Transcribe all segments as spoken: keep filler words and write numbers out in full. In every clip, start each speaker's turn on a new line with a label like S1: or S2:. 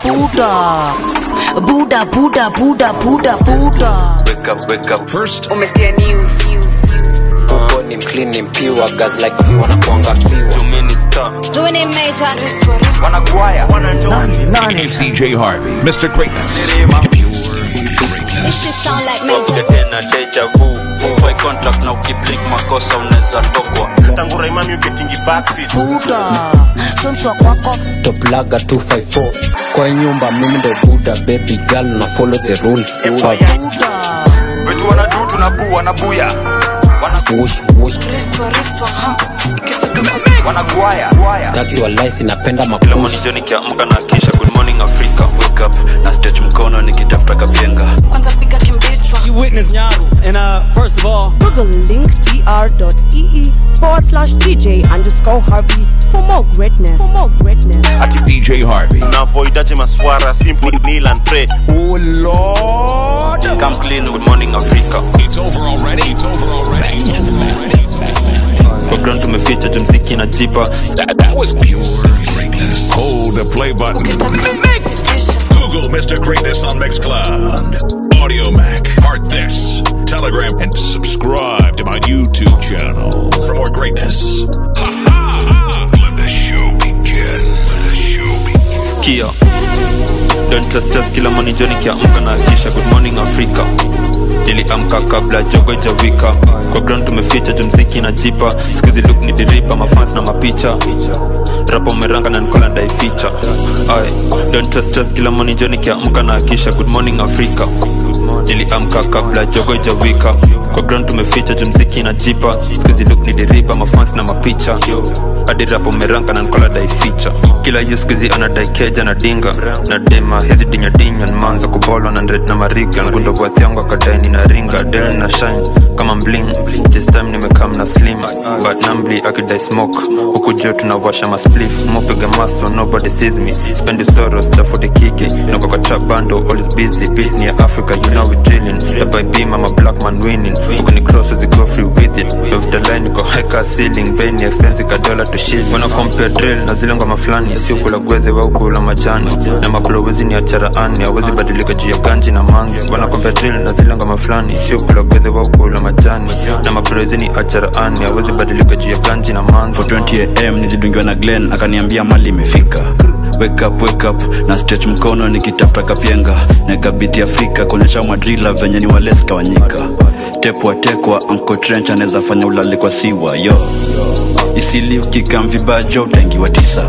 S1: Buddha, Buddha, Buddha, Buddha, Buddha, Buddha.
S2: Wake up, wake up. First,
S1: umesikia news, news, news.
S2: Uko ni clean ni pure, guys like me wanna kuanga pure. Two minutes stop.
S3: Doing it major.
S2: Wanna guaya.
S4: Nani, nani. It's D J Harvey, Mister Greatness.
S3: This shit sound like major.
S2: Tena deja vu. By contract na ukiblink makosa unaweza tokwa.
S5: Tangu Raimami uketingi backseat.
S1: Buddha, somswa kwako.
S2: Top laga two five four. Kwa nyumba mimi ndo Buddha, baby girl na follow the rules.
S1: Buddha.
S5: Wetu wanadu tunabu wanabuya.
S2: Whoosh whoosh.
S1: Riswa, riswa, ha.
S5: Wanaguaya.
S2: Taki wa lice napenda mapush.
S6: Kila moni joni kiamka na kisha good morning Africa. Wake up na stretch mkono nikitafuta kapenga.
S1: Kwanza piga kimbichwa.
S7: You witness Nyaru. And uh, first of all,
S8: Google link tr.ee forward slash DJ underscore Harvey for more greatness. For more greatness.
S4: At D J Harvey.
S5: Na avoidaje maswara, simply kneel and pray. Oh Lord.
S6: Come clean, good morning Africa.
S4: It's over already. It's over already.
S6: Kwa ground tumeficha jumziki na jipa.
S4: That, that was pure greatness. Hold the play button. Google Mister Greatness on Mixcloud, Audio Mac, Heart This, Telegram, and subscribe to my YouTube channel for more greatness. Ha ha ha! Let the show begin. Let the show begin.
S6: Skia. Don't trust us, kila moni joni kiamka na kisha good morning Africa. Niliamka kabla jogo jawika. Kwa ground tumeficha jumziki na jipa. Skizi look ni diripa, mafans na mapicha. Rapo meranga na nikola ndai feature. Aye, don't trust us, kila moni joni kiamka na kisha good morning Africa. Niliamka kabla jogo jawika. Kwa ground tumeficha jumziki na jipa. Skizi look ni diripa, mafans na mapicha. Adi rapo meranga na nikola ndai feature. Kila yu skizi anadai keja na dinga. Na dema hezi dinya dinya nmanza kubolo na ndred na mariga. Ngundo kwa thiangu akadaini na ringa. Del na shine kama mbling. This time nimekam na slim, but numbly akidai smoke. Huku jo tunawasha maspliff. Mopiga maso, nobody sees me. Spend the sorrows, tafuti kiki. Noko kwa trap bando, always busy. Beat near Africa, you know we drilling. The by beam, I'm a black man winning. Huku ni cross, we go free with it. Love the line, niko high car ceiling. Very expensive, ka dollar to shit. Wanna compare drill, na zile ngoma flani. Si ukula gwethe, wa ukula majani. Na mabro wezi ni achara ani. Awezi badilika juu ya ganji na mangi. Wanna compare drill, na zile ngoma flani. Si ukula gwethe, wa ukula majani. Na mabro wezi ni achara ani. Awezi badilika juu ya ganji na mangi.
S9: For twenty a m nilidungiwa na Glenn akaniambia mali imefika. Wake up, wake up, na stretch mkono nikitafuta kapenga. Nekabiti Afrika kuonyesha madrila venye ni waleska wanyika. Tepwa tekwa, Uncle Trench aneza fanya ulale kwa siwa, yo. Isili ukikam vibajo utaingiwa tisa.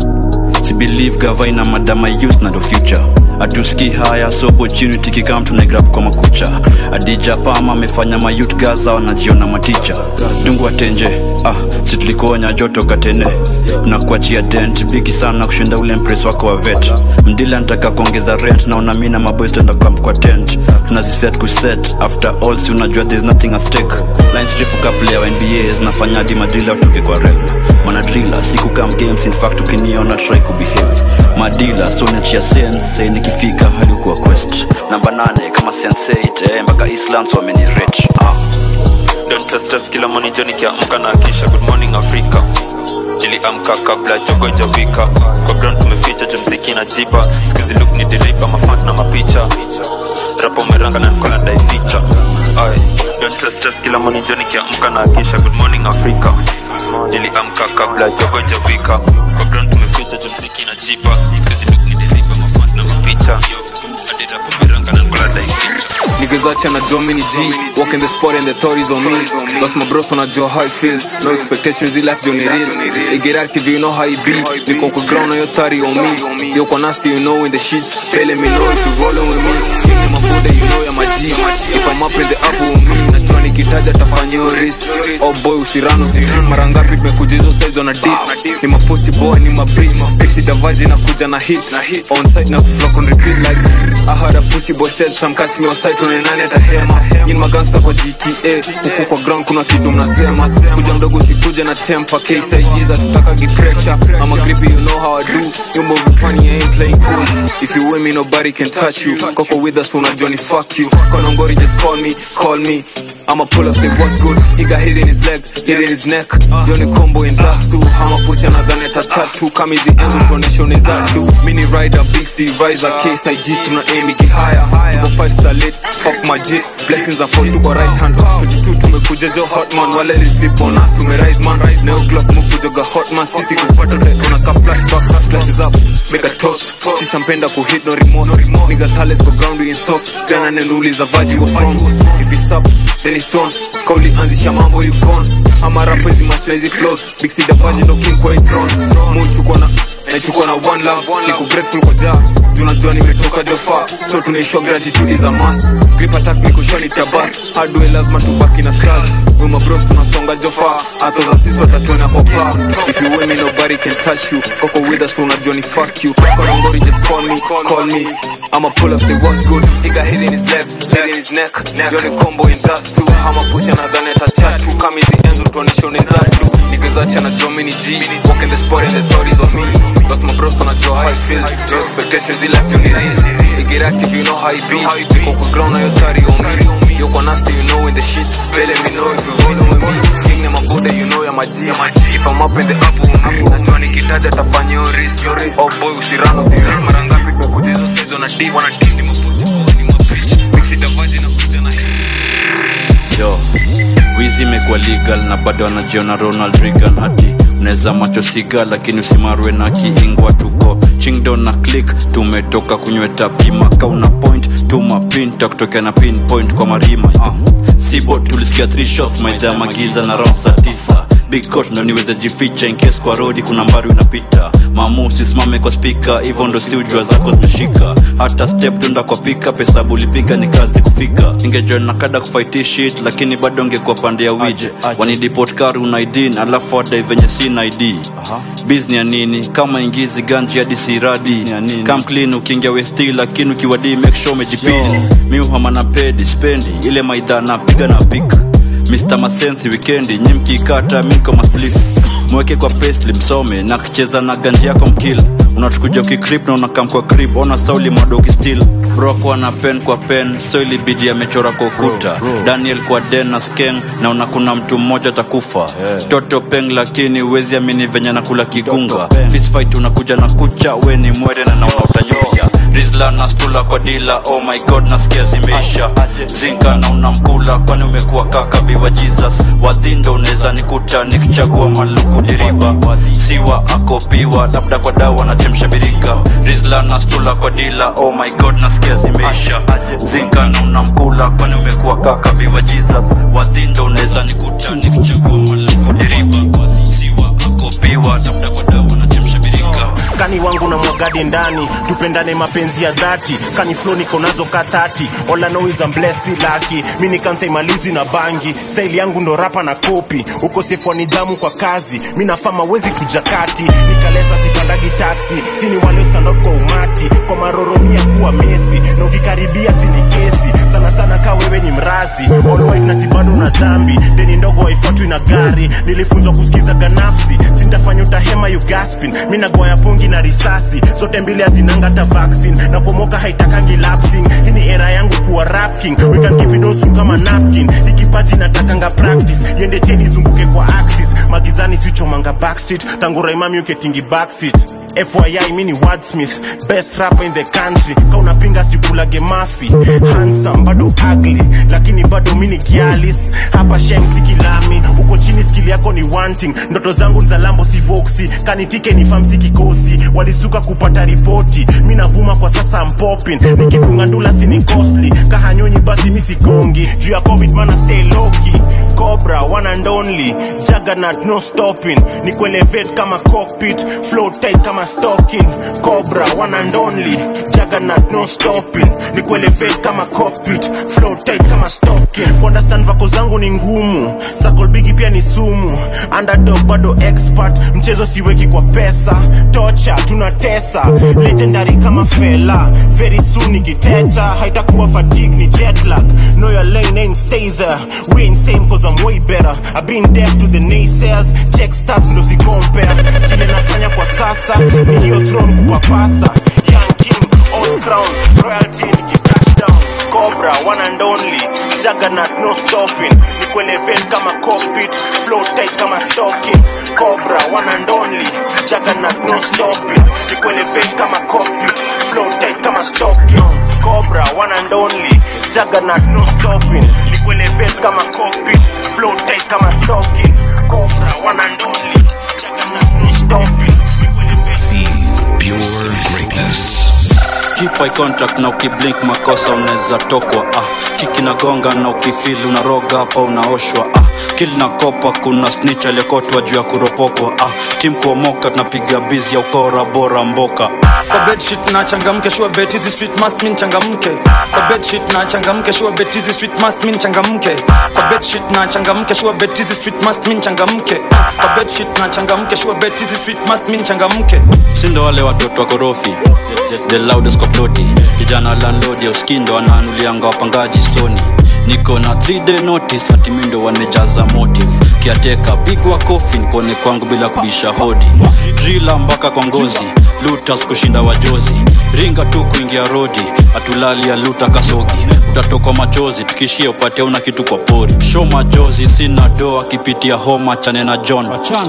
S9: Si believe gavaina madama use na do future. Atuski haya so opportunity kikam tunegrab kwa makucha. Adija Pama amefanya mayouth Gaza wanajiona maticha. Dungu watenje, ah, situlikonya joto katene. Tunakuachia dent, bigi sana kushinda ule impress wako wa vet. Mdila nataka kuongeza rent na unamina maboys tenda kwa mkwa tent. Tunaziset kuset, after all si unajua there's nothing at stake. Lines refu couple ya N B A zinafanya hadi madrilla utoke kwa realm. Manadrilla, siku kam games in fact ukiniona try kubehave. Madila, so niachia sense, say nikifika hadi kwa quest. Namba nane kama sense eight, eh, mpaka Island so many rich. Ah.
S6: Don't trust us, kila moni joni kiamka na kisha good morning Africa. Niliamka kabla jogo jawika. Kwa ground tumeficha jumziki na jipa. Skizi look ni diripa, mafans na mapicha. Rapo meranga na nikola ndai feature. Aye, don't trust us, kila moni joni kiamka na kisha good morning Africa. Niliamka kabla jogo jawika. Kwa ground tumeficha jumziki na jipa. Skizi look ni diripa, mafans na mapicha. Adi rapo meranga na nikola ndai feature.
S10: Niggas out here na Domini G, walking the spot and the authorities on me. Lost my bros on a jaw how it feels. No expectations, he left Johnny real. They get active, you know how he be. They go for ground on your thirty on me. Yo, nasty, you know in the sheets. Telling me no if you rolling with me. Give me my body, you know you're my G. If I'm up in the upper with me, na Johnny kitaja tafanya yo risk. Oh boy, usirano si trip. Marangapi mekujizo sides on a dip. Ni my pussy boy, ni my bitch. Pixie the vibes inakuja na hit. On site na kuflock on repeat like I heard a pussy boy said some catch me on site. Nani atahema in magangsta kwa G T A. Huku kwa ground kuna kitu mnasema. Kuja mdogo sikuja na temper. K S I G's atutaka give pressure. I'm a grippy, you know how I do. You move funny, I ain't playing cool. If you with me, nobody can touch you. Koko with us, una Johnny, fuck you. Konongori, just call me, call me. I'ma pull up, say what's good. He got hit in his leg, hit in his neck. Johnny combo in dust too. I'ma push another net a tattoo. Kamizi enzo donation is that do. Mini rider, big C, riser, case, I G, tuna aim, get higher. Tuko five star lit, fuck my jit. Blessings are fall, tuko right hand. twenty-two, tumekuja jo hot man. Wale li sleep on us, tume rise man. Neo club, mukuja ga hot man. City kupata te, unaka flashback. Flashes up, make a toast. Sisa mpenda kuhit, no remorse. Niggas hales go ground, we in soft. Tena nenuli za vaji, what's wrong? If it's up, then it's on. Kauli anzisha mambo, you gone. Ama rappers, masha hizi flows. Big C the virgin, no king kwa throne. Mo chukwa na, na chukwa na one love. Niko grateful kwa jaa. Juna jua nimetoka jofa. So tunaishow gratitude is a must. Grip attack niko shoni tabas. Hard way lazima tubaki na scars. We my bros tunasonga jofa. Ato za sisi watatona opa. If you with me nobody can touch you. Koko with us una Johnny, fuck you. Konongori just call me, call me. I'ma pull up, say what's good. He got hit in his leg, hit in his neck. Johnny combo in dust too. I'ma push another net a chat too. Kamizi enzo donation is that do. Niggas acha na Domini G. Walk in the spot and the authorities on me. Lost my bros on a Joe, how it feels. No expectations, he left Johnny real. He get active, you know how he be. Niko kwa ground, now you thirty on me. Yo kwa nasty, you know in the shit. Pay let me know if you rollin' with me. King name my body, you know you're my G. If I'm up in the apple with me. Najua nikitaja tafanya yo risk. Oh boy, usirano, usirano. Marangapi kwa kujizo sezo na deep. Wanna deep ni mapussy boy, ni mabitch. Mixi da vaji na kuja na hit.
S9: Yo, wizi mekuwa legal na bado anajiona Ronald Reagan. Hati uneza macho siga lakini usimarwe na kiingwa. Tuko chingdown na click, tumetoka kunyweta pima. Kauna point, tuma pin, takutokea na pinpoint kwa marima. uh. Sibo tulisikia three shots, maida magiza na round saa tisa. Big coach ndo niweze jificha in case kwa road kuna mbari unapita. Mamu usisimame kwa speaker, hivyo ndo si ujua zako zimeshika. Hata step tunda kwa pika, pesa bulipiga ni kazi kufika. Ningejoin na kada kufight shit, lakini bado ngekuwa pande ya wije. Wani deport car una I D, alafu wadai venye sina I D. Business ya nini, kama ingizi ganji hadi siradi. Come clean ukiingia we still, lakini ukiwadi make sure umejipini. Miu hama na pedi, spendi, ile maidha na piga na pika. Mister Masensi weekendi, nyimki kata miko masplif. Mweke kwa pastely msome, na kicheza na ganji yako mkila. Unatukuja ukikrip na unakam kwa krip, ona sauli madoki still. Bro kwa na pen kwa pen, so ili bidi ya mechora kwa ukuta. Daniel kwa den na skeng, na unakuna mtu mmoja takufa. yeah. Toto peng lakini uwezi amini venya na kula kigunga. Fist fight unakuja na kucha, we ni mwere na nauna utanyuja. Rizla na stula kwa dila, oh my god nasikia zimeisha. Zinka na unamkula, kwani umekuwa kaka biwa Jesus. Wadhindo uneza nikuta, nikichagua maluku diriba. Siwa akopiwa, labda kwa dawa na chemsha birika. Rizla na stula kwa dila, oh my god nasikia zimeisha. Zinka na unamkula, kwani umekuwa kaka biwa Jesus. Wadhindo uneza nikuta, nikichagua maluku diriba. Siwa akopiwa, labda kwa dawa na chemsha birika.
S11: Kani wangu na mwagadi ndani, tupendane mapenzi ya dhati. Kani flow niko nazo katati, all I know is I'm blessed lucky. Mini kansa imalizi na bangi, style yangu ndo rapa na kopi. Ukosefu wa nidhamu kwa kazi, mina fama wezi kujakati. Nikaleza sipandagi taxi, sini wale stand up kwa umati. Kwa maroromia kuwa mesi, na ukikaribia sini kesi. Sana sana ka wewe ni mrazi, all white na sibado na dhambi. Deni ndogo haifuatwi na gari, nilifunzwa kusikiza ganafsi. Sintafanya utahema you gasping, mina goya pungi na risasi. Sote mbili hazinanga ta vaccine, na pomoka haitakangi lapsing. Hini era yangu kuwa rap king, we can keep it old kama napkin. Ikipaji natakanga practice, yende cheni zunguke kwa axis. Magizani switcho manga backstreet, tangu raimami uketingi backseat. F Y I mini wordsmith, best rapper in the country. Kauna pinga sikulage mafi, handsome bado ugly, lakini bado mini gialis. Hapa shame sikilami, uko chini skill yako ni wanting. Ndoto zangu nzalambo si voxi, kanitike ni famsi kikosi. Walistuka kupata ripoti, mina vuma kwa sasa I'm popping. Nikikunga ndula sini costly, kahanyonyi basi misi kongi. Juu ya covid mana stay low key. Cobra one and only, juggernaut no stopping. Niku elevate kama cockpit, flow tight kama stalking. Cobra one and only, juggernaut no stopping. Niku elevate kama cockpit, flow tight kama stalking. Understand vako zangu ni ngumu, circle bigi pia ni sumu. Underdog bado expert, mchezo siweki kwa pesa. Tocha tunatesa, legendary kama fella. Very soon nikiteta, haitakuwa fatigue ni jet lag. Know your lane ain't stay there, we ain't same cause I'm way better. I've been deaf to the naysayers, check stats ndo si compare. Kile nafanya kwa sasa, ni hiyo throne kupapasa. Young king, all crown, royalty niki touchdown. Cobra, one and only, Juggernaut, no stopping. Niko level kama cockpit, flow tight kama stocking. Cobra, one and only, Juggernaut, no stopping. Niko level kama cockpit, flow tight kama stocking. Cobra, one and only, Juggernaut, no stopping. Niko level kama cockpit, flow tight kama stocking. Cobra, one and only, Juggernaut, no stopping.
S4: Feel pure greatness.
S9: Keep eye contact na ukiblink makosa unaweza tokwa ah. Kiki na gonga na ukifili unaroga hapa unaoshwa ah. Kill na kopa kuna snitch aliyekotwa juu ya kuropokwa ah. Team kuomoka tunapiga busy ya ukora bora mboka.
S7: Kwa bed shit na changamke sure bet hizi street must mean changamke. Kwa bed shit na changamke sure bet hizi street must mean changamke. Kwa bed shit na changamke sure bet hizi street must mean changamke. Kwa bed shit na changamke sure bet hizi street must mean changamke.
S9: Sindo wale watoto wa korofi the loudest kwa ploti. Kijana landlord ya uskindo ananulianga wapangaji Sony. Niko na three day notice ati mindo wamejaza motive. Kiateka bigwa coffin kone kwangu bila kubisha hodi. Drilla mpaka kwa ngozi Lutas kushinda wajozi. Ringa tu kuingia rodi atulali ya luta kasogi. Utatoka machozi tukishia upate una kitu kwa pori. Show majozi sina doa kipitia homa chane na John.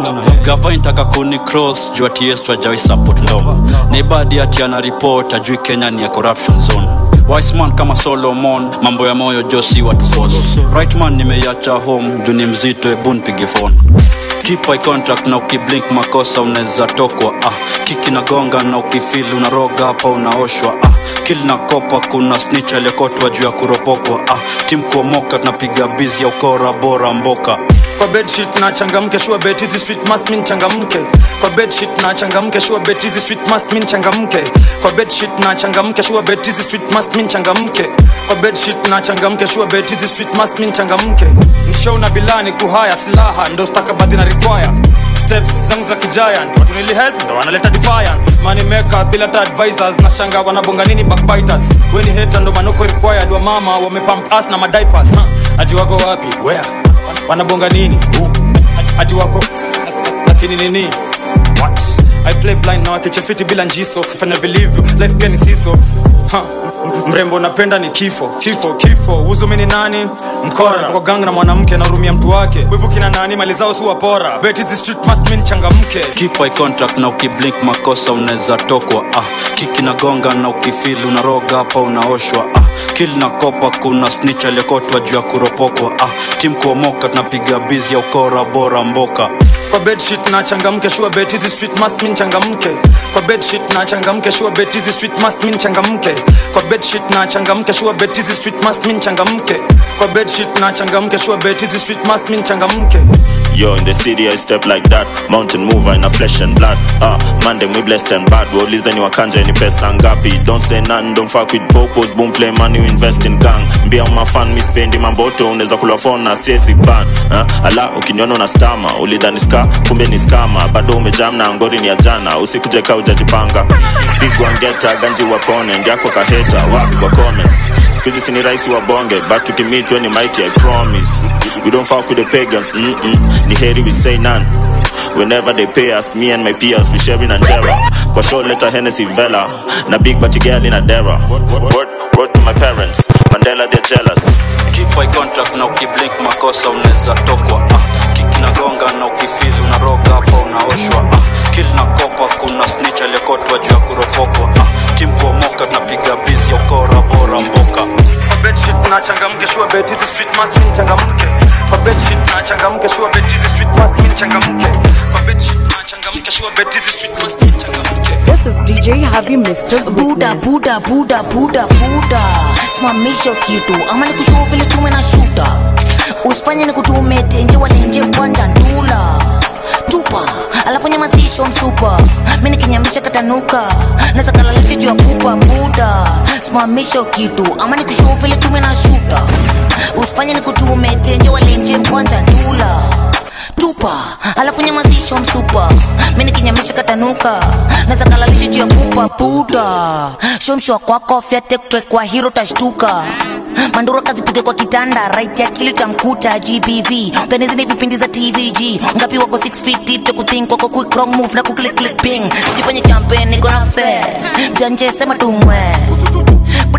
S9: Gava intaka kuni cross jua T S wajawi support ndo. Nebadi ati ana report ajui Kenya ni ya corruption zone. Wise man kama Solomon mambo ya moyo Josi watu force. Right man nimeacha home juni mzito ebun pige phone. Keep eye contact na ukiblink makosa unaweza tokwa ah. Kiki na gonga na ukifili unaroga hapa unaoshwa ah. Kill na kopa kuna snitch aliyekotwa juu ya kuropokwa ah. Team kuomoka tunapiga busy ya ukora bora mboka.
S7: Kwa bed shit na changamke sure bet hizi street must mean changamke. Kwa bed shit na changamke sure bet hizi street must mean changamke. Kwa bed shit na changamke sure bet hizi street must mean changamke. Kwa bed shit na changamke sure bet hizi street must mean changamke. Mshow na bilani kuhaya silaha ndo stakabadhi na require. Steps zangu za giant watu nili help ndo wanaleta defiance. Money maker bila ta advisors na shanga wanabonga nini backbiters. Weni hater ndo manoko required wa mama wamepump us na madiapers. Ati wako wapi? Where? Wanabonga nini? Who? Ati wako lakini nini? What? I play blind now akichefiti bila njiso. If I never believe you, life pia ni siso. Ha, mrembo napenda ni kifo. Kifo, kifo, uzumi ni nani? Mkora, kwa gang na mwanamke na urumia mtu wake. Wivu kina nani, mali zao suwa pora. Bet it's street must mean changamke.
S9: Keep eye contact na ukiblink makosa unaweza tokwa ah. Kiki na gonga na ukifili unaroga hapa unaoshwa ah. Kill na kopa kuna snitch aliyekotwa juu ya kuropokwa ah. Team kuomoka tunapiga busy ya ukora bora mboka.
S7: Kwa bed shit na changamke sure bet hizi street must mean changamke. Kwa bed shit na changamke sure bet hizi street must mean changamke. Kwa bed shit na changamke sure bet hizi street must mean changamke. Kwa bed shit na changamke sure bet hizi street must mean changamke.
S5: Yo, in the city I step like that. Mountain mover in a flesh and blood. Ah, man them we blessed and bad. Well, listen you a kanja ni pesa ngapi. Don't say none, don't fuck with popos. Boom play money, you invest in gang. Mbia my fan, mi spendi mamboto. Uneza kula phone na siezi ban. Ah, ala, ukiniona na stama. Ulidhani ska, kumbe ni skama. Bado umejam na ngori ni ya jana. Usikuje ka ujajipanga. Big one geta, ganji wapone. Ndiako kaheta, wapi kwa comments. Squeezy sini raisi wa bonge. But tukimit when you mighty, I promise. We don't fuck with the pagans, mm-mm. Ni heri we say none. Whenever they pay us, me and my peers, we sharing and terror. Kwa show letter Hennessy Vela. Na big batty girl in a dera. Word, word to my parents, Mandela they're jealous.
S9: Keep eye contact na ukiblink makosa unaweza tokwa ah. Kiki na gonga na ukifili unaroga hapa unaoshwa ah. Kill na kopa kuna snitch aliyekotwa juu ya kuropokwa ah. Team kuomoka tunapiga busy ya ukora bora mboka.
S7: Kwa bed shit na changamke sure bet hizi street must mean changamke. Kwa bed shit na changamke sure bet hizi street must mean changamke. Kwa bed shit na changamke sure bet hizi street must mean changamke.
S8: This is D J Habi Mister
S1: Buda, Buda, Buda, Buda, Buda. Simamisha kitu, ama ni kushuo vile tume na shuta. Usifanye ni kutume tenje wale nje kwanja ndula. Tupa, alafu nyamazisho msupa. Mini kinyamisha katanuka. Nasa kalalisha juu ya kupa Buda. Simamisha kitu, ama ni kushuo vile tume na shuta. Usifanye ni kutume tenje wale nje kwanja ndula. Tupa, alafu nyamazisho msupa. Mini kinyamisha katanuka. Nasa kalalisha juu ya kupa Buda. Shomshwa kwa kofia tektre kwa hero tashtuka. Mandura kazi pige kwa kitanda. Right ya kili tamkuta G B V. Utanezi ni vipindi za T V G. Ngapi wako six feet deep. Cho kuthink wako quick wrong move na kuklik click ping. Sijifanye campaign niko na fair. Janje sema tumwe.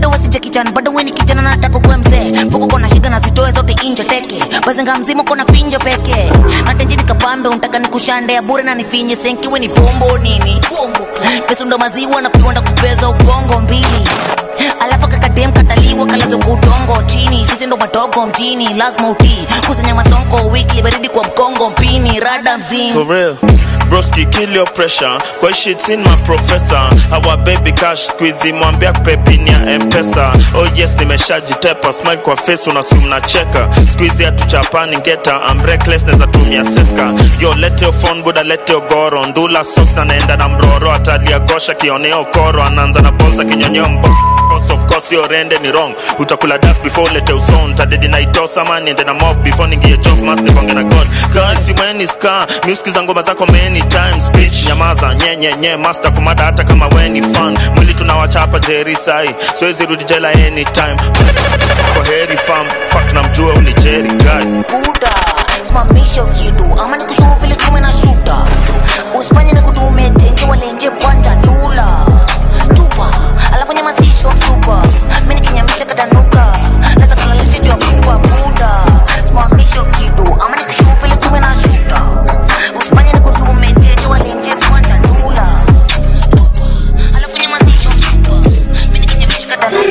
S1: bado wasije kijana bado weni kijana nataka kuwa mzee mfuko kona shida na zitoe zote inje teke bazenga mzima kona finja peke atenjini kapambe unataka nikushande ya bure na nifinye senki weni pombo nini pesa ndo maziwa na kuonda kupeza ubongo mbili alafu kakadem kataliwa kalazo kudongo chini sisi ndo madogo mjini lazima utii kusanya masonko wiki baridi kwa mkongo mpini rada mzini
S5: for real broski kill your pressure kwa shit in my professor our baby cash squeeze mwambia kupepini ya M-Pesa oh yes nimeshajitepa smile kwa face unasum na cheka squeeze ya tuchapani ngeta I'm reckless neza tumia seska yo let your phone buda let your goro ndula socks na naenda na mroro atalia gosha kioneo koro anaanza na bolsa kinyonyeo mbo of course your rende ni wrong utakula dust before let your sound tadedi na itosa man ende na mob before ningie job master bonge na god kasi when is car music za ngoma zako many times bitch nyamaza nyenye nye master kumada hata kama when is fun mwili tunawachapa Jerry sai so hizi rudi jela anytime kwa heri fam fuck na mjua uni Jerry guy
S1: buda simamisha kitu ama nikushuhu vile tume na shuta usifanye nikutume tenje wale nje panja ndula tupa alafu nyamazisho tupa mimi nikinyamisha katanuka naweza kalalisha juu ya kupa buda simamisha kitu ama nikushuhu vile tume na shuta usifanye nikutume tenje wale nje panja ndula tupa alafu nyamazisho tupa mimi nikinyamisha katanuka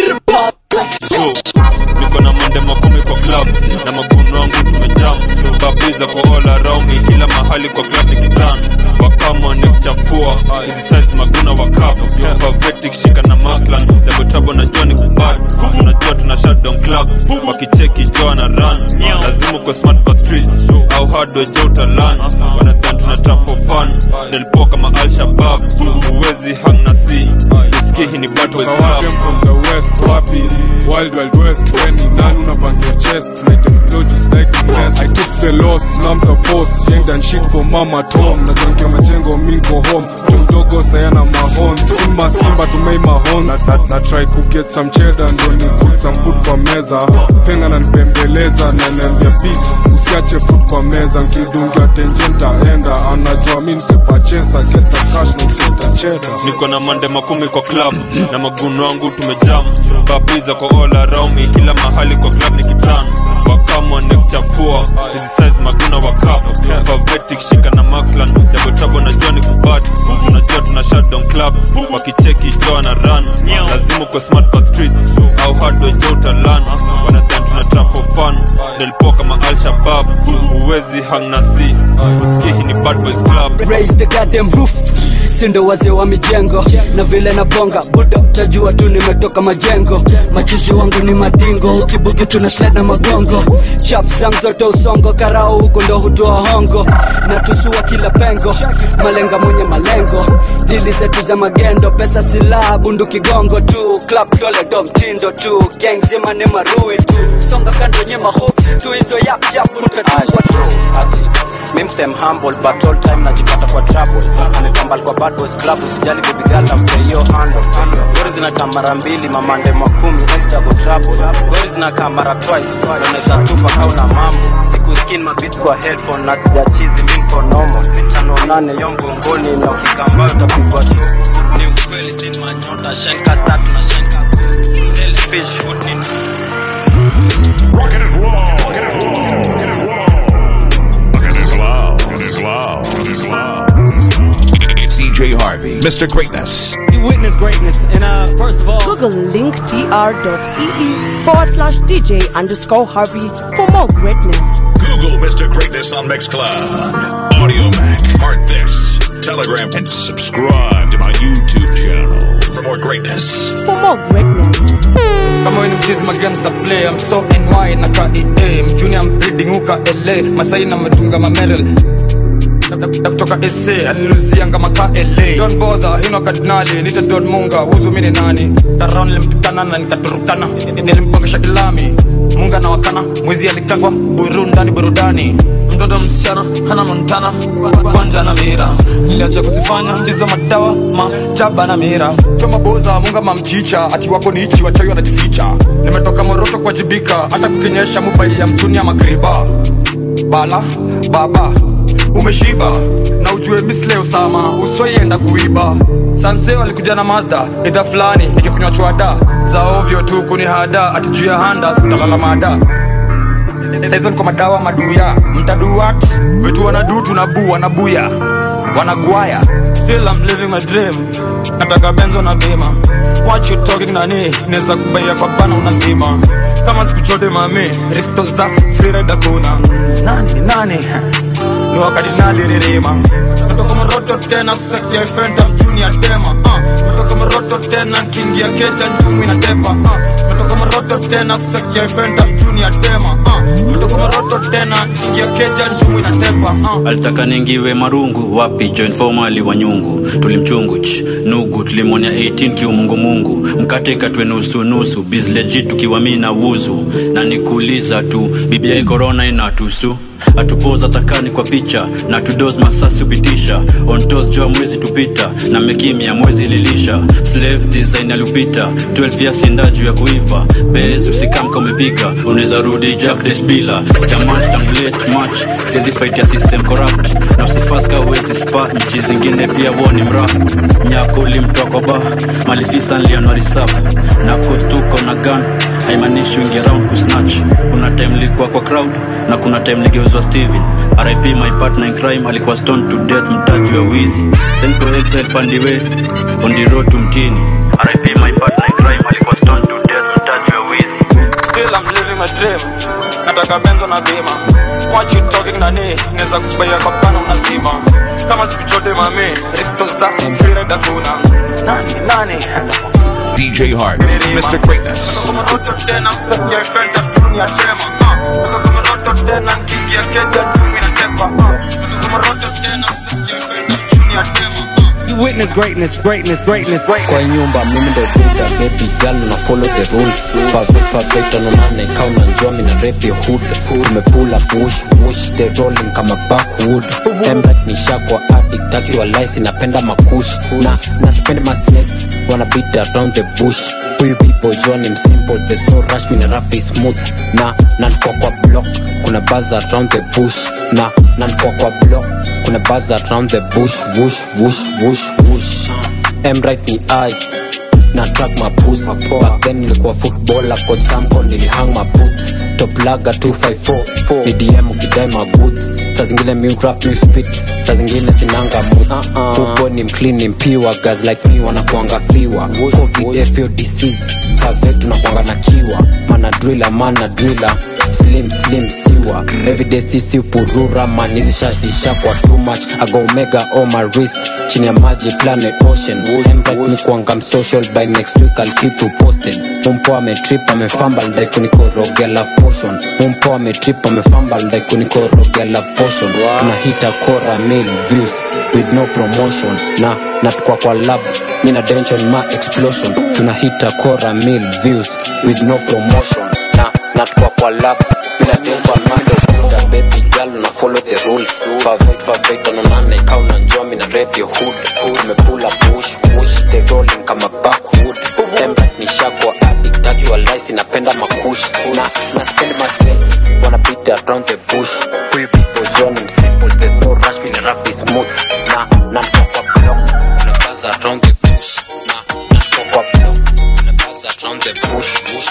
S6: niko na mande makumi kwa club na maguno wangu tumejam babiza kwa all around me kila mahali kwa club ni kitana wakama ni kuchafua hizi size maguna wa cup favetic shika na maklan level trouble na Johnny kubad unajua tuna shutdown clubs wakicheki joa na run lazima kwa smart kwa streets au hard way jota lan wanadhan tuna trap for fun nilipoa kama Al-Shabaab uwezi hang na si iski hii ni Badways club
S12: from the west wapi wild wild west when in none unapangia chest make them flow just like the best I took the loss slam the boss yang and shit for mama Tom na jankia majengo mingo home mdogo sayana mahon simba simba tumei mahon na, na, na try to get some cheddar ndo ni put some food kwa meza penga na nipembeleza na niambia bitch usiache food kwa meza nkidungia tenjenta enda anajua mimi nitapachesa get the cash na useta cheddar
S6: niko na mande makumi kwa club na maguno wangu tumejam babiza kwa all around me kila mahali kwa club ni kitana wakama ni kuchafua hizi size maguna wa cup favetic shika na maklan double trouble na Johnny kubad unajua tuna shutdown clubs wakicheki joa na run lazima kwa smart kwa streets au hard way jota lan wanadhan tuna trap for fun nilipoa kama Al-Shabaab uwezi hang na si usikie hii ni Badways club
S13: raise the goddamn roof sindo wazee wa mijengo na vile na bonga buda tajua tu nimetoka majengo machizi wangu ni madingo ukibuki tuna slide na magongo chafu zangu zote usongo karao huko ndo hutoa hongo na tusua kila pengo malenga mwenye malengo dili zetu za magendo pesa silaha bundu kigongo tu club tole do mtindo tu gang zima ni marui tu songa kando nyema hoops tu hizo yap yap utatua tu ati mimi sem humble but all time najipata kwa trouble amekambal kwa Badways club usijali baby girl na play your hand gori zina kamera mbili mamande makumi next double trouble gori zina kamera twice unaweza tupa kauna mambo siku skin mabits kwa headphone na sijachizi mimi kwa normal tano nane yongo ngoni na ukikamba utapigwa tu ni ukweli sin manyota shenka start na shenka selfish food ni
S4: rocket is raw rocket is raw rocket is raw rocket is loud rocket is loud rocket is loud it's E J Harvey Mister Greatness
S14: you witness greatness and uh first of all
S8: Google linktr.ee forward slash DJ underscore Harvey for more greatness.
S4: Google Mister Greatness on Mixcloud, Audio Mac, Heart This, Telegram, and subscribe to my YouTube channel for more greatness.
S8: For more greatness.
S7: Kama when you chase my games to play, I'm so N Y na K E A. I'm junior, I'm bleeding uka L A. Masai na madunga ma Merrill. Kutoka S A, aliluzianga maka L A. Don't bother, hino kardinali, nita Don Munga, huzu mini nani. Taround nilimtukana na nikaturukana, nilimpongesha kilami. Munga na wakana, mwizi alikagwa, burundani burudani. Mtoto msichana, hana Montana, kwanja na mira. Niliacha kuzifanya, hizo madawa, majaba na mira. Choma boza, munga mamchicha, ati wako nichi, wachawi wanajificha. Nimetoka Moroto kwa jibika, hata kukinyesha mubai ya mtuni ya makriba. Bala, baba umeshiba na ujue misle Osama usoyenda kuiba Sanse walikuja na Mazda idha fulani nikikunywa chwada za ovyo tu kunihada atijuu ya handa sikulala mada. Saizo niko madawa maduya mtadu what vitu wanadu tunabu wanabuya wanagwaya. Still I'm living my dream, nataka benzo na bima. What you talking nani, neza kubaya kwa bana unazima. Kama siku chote mami, risto za free rider kuna. Nani, nani, ni wakati nalirima. Natoka maroto tena kusakia ifenta mchuni ya tema uh. Natoka maroto tena nkingia keja njumu inatepa uh. Natoka maroto tena kusakia ifenta mchuni ya tema uh. Natoka maroto tena nkingia keja njumu inatepa uh.
S9: Alitaka ningiwe marungu, wapi join formali wa nyungu. Tulimchungu ch, nugu, tulimwonya eighteen kiu mungu mungu. Mkate katwe nusu nusu, biz legit tukiwa mina wuzu. Na nikuuliza tu, bibia corona inatusu. Atupoza takani kwa picha, na tudoz masasi upitisha. On toes joa mwezi tupita, na mekimia mwezi lilisha. Slaves design alupita, twelve years inda juu ya kuiva. Bez usikamka umepiga, uneza rudi Jack Desbila. Sijamanch tangu late match, siezi fight ya system corrupt. Na usifaska wezi spa, nchi zingine pia woni mra. Nyako ulimtoa kwa ba, malifisa nlianwari safu. Na kostuko na gun, haimanishi wingi around kusnatch. Kuna time likuwa kwa crowd, na kuna time ligeuzwa Steven. R I P my partner in crime, alikuwa stoned to death mtaji wa wizi. Then pro exile pandiwe, on the road to mtini. R I P my partner in crime, alikuwa stoned to death mtaji wa wizi.
S7: Still I'm living my dream, nataka benzo na bima. What you talking nani, neza kubaya kwa pana unazima. Kama siku chote mami, risto za free rider kuna. Nani, nani,
S4: D J Hart, Mister Greatness.
S7: Natoka maroto tena kusakia ifenta mchuni ya tema uh. Natoka maroto tena nkingia keja njumu inatepa uh. Natoka maroto tena kusakia ifenta mchuni ya tema uh.
S14: You witness greatness, greatness, greatness, greatness.
S2: Kwa nyumba mimi ndo buda, baby girl na follow the rules. Perfect, perfect, anonane, kauna njua mina rap your hood. Tumepula push, push, stay rolling kama backwood. Emrat ni shakwa addict, taki wa lice, napenda makush. Na, na spend my snakes, wanna beat around the bush. Huyu people John him simple, there's no rush, mina rafi smooth. Na, na nkwa kwa block, kuna buzz around the bush. Na, na nkwa kwa block, kuna buzz around the bush. Whoosh, whoosh, whoosh, whoosh. Emrat ni I, na track my puss. Back then nilikuwa footballer, coach Samko nilihang my boots. Top laga two five four, ni D M ukidai my goods. Saa zingine mi rap mi spit, saa zingine sinanga moods. Upo ni mclean ni mpiwa, guys like me wanakuanga fiwa. Covid F O disease, kave tunakuanga na kiwa. Mana driller, mana driller, slim slim siwa. Everyday sisi upurura, man hizi shashisha kwa too much. I go mega on my wrist, chini ya maji planet ocean. Embrace ni kuanga social, by next week I'll keep you posted. Mumpo ame trip ame fumble, ndai kunikorogia love potion. Mumpo ame trip ame fumble, ndai kunikorogia love potion. Tunahita kora mil views with no promotion. Na, natukwa kwa lab, mina dension ma explosion. Tunahita kora mil views with no promotion. Na, natukwa kwa lab, mina dension ma explosion. Baby girl na follow the rules. Perfect, perfect, anonane, kauna njua mina rap your hood. Tumepula push, push, stay rolling kama backwood. Emrat ni shakwa addict, taki wa lice, napenda makush. Na, na spend my snakes, wanna beat around the bush. Huyu people John him simple, there's no rush, mina rafi smooth. Na, na mpokwa block, kuna buzz around the bush. Na, na mpokwa block, kuna buzz around the bush, bush.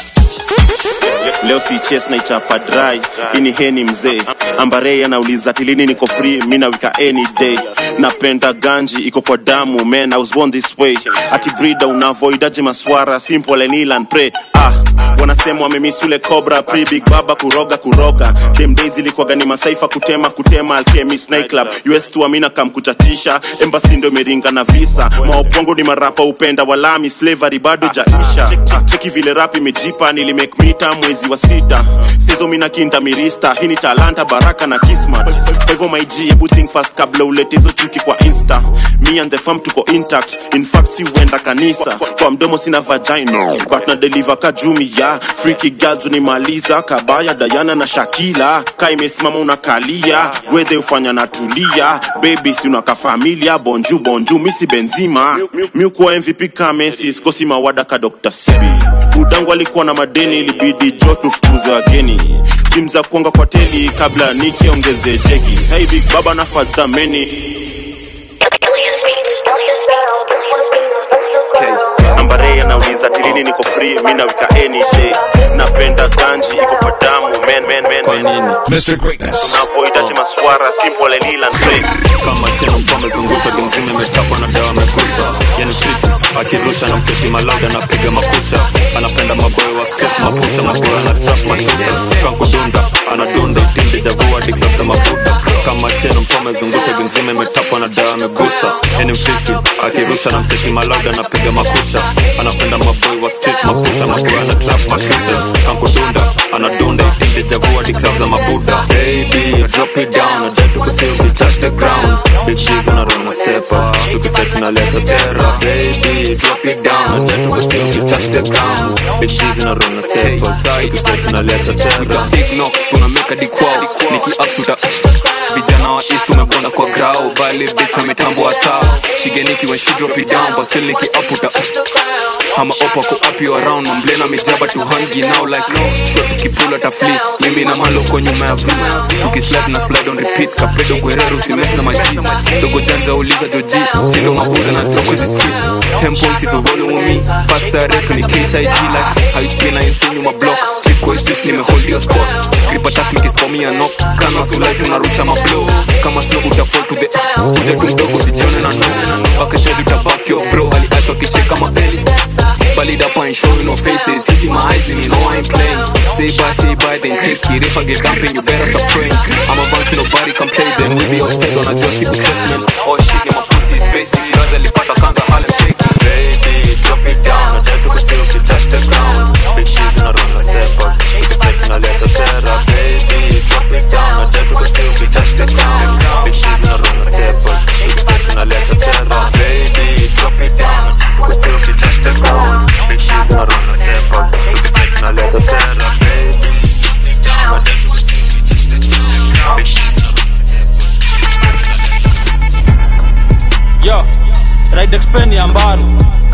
S5: Leo si chest na ichapa dry, ini heni mzee. Ambare anauliza tilini niko free, mina wika any day. Napenda ganji, iko kwa damu, man I was born this way. Ati breeder unavoidaje maswara, simple and heal and pray. Ah, wanasema wamemisule cobra, pre big baba kuroga kuroga. Them days ilikuwa gani masaifa kutema kutema, alchemist night club. U S tu amina kam kuchatisha, embassy ndo meringa na visa. Maopongo ni marapa upenda walami, slavery bado jaisha. Cheki vile rap imejipa, nili make mita mwezi wa sita. Sezo mina kinda mirista, hii ni talanta baraka na kismat. Evo my G, ebu think fast kabla ulete zo chuki kwa insta. Me and the fam tuko intact, in fact si uenda kanisa. Kwa mdomo sina vagina, but na deliver kajumi ya. Freaky girls unimaliza, Kabaya, Diana na Shakila. Kai mesimama unakalia, gwede ufanya natulia. Baby si unaka familia, bonju bonju misi benzima. Mi ukuwa M V P ka Messi, skosi mawada ka Doctor Sebi. Udangu alikuwa na madeni, ilibidi jotu fukuze wageni. Jimza kuanga kwa teli, kabla niki ongeze jeki. Hey big baba na fadhameni.
S3: Elias Beats, Elias Beats, Elias Beats.
S11: day anauliza tilini niko free mimi na wika any day napenda ganji iko kwa damu man man man
S6: kwa nini
S4: Mister Greatness
S11: unapohitaji maswara simple lila straight
S6: kama tena mpome zungusha gengzime imechapwa na dawa amekufa yani trick akirusha na mfiti malauda na piga makusha anapenda maboyo wa skate mapusha maboyo na trap mashuta kanko dunda anadunda itindi javua diklapta mabuda kama tena mpome zungusha gengzime imechapwa na dawa amegusa yani mfiti akirusha na mfiti malauda na piga makusha anapenda maboyo wa skate mapusha maboyo na trap mashuta kanko dunda anadunda itindi javua diklapta mabuda baby drop it down and then to see we touch the ground big G's on a run a step up look at that na letter terror baby drop it down and then to see we touch the ground big G's on a run a step up look at that na letter terror
S10: big knocks tunameka di kwao niki absoluta vijana wa east tumebonda kwa grao bali bitch ametambo atao shigeniki when she drop it down but still niki aputa Hama opa ko up you around mamblena mijaba tu hangi now like no shot tukipula tafli mimi na malo kwa nyuma ya view tukislide na slide on repeat kapedo guerrero simesi na maji dogo janja uliza joji sindo mabuda na choko hizi streets ten points if you rolling with me faster rate ni K S I G like how you spin na insinyu ma block chief kwa streets nime hold your spot grip attack nikispamia knock kana sulai tunarusha ma blow kama slow uta fall to the uja tumdogo sijione na no wakachedu utabaki yo bro aliachwa kishika mabeli Balled up and showing no faces. You see my eyes and you know I ain't playing. Say bye, say bye, then take it. If I get dumping, you better stop praying. I'm a bank, nobody can play them. We be outside on a Josie assessment. Oh shit, yeah, my pussy is basic. Razali pata kanza, Harlem shaking. Baby, drop it down. I dare to go still to touch the ground. Big G's in a run, a step up. You can take in a letter terror. Baby, drop it down. I dare to go still to touch the ground. Big G's in a run, a step up. You can take in a letter terror. Baby, drop it down. I dare to go still to touch the ground. Big G's in a run, a step up. You can take in a letter terror. Baby, drop it down. I dare to go still to touch the ground. Big G's in a run, a step up.
S7: Yo, Ride Expeni Ambaru.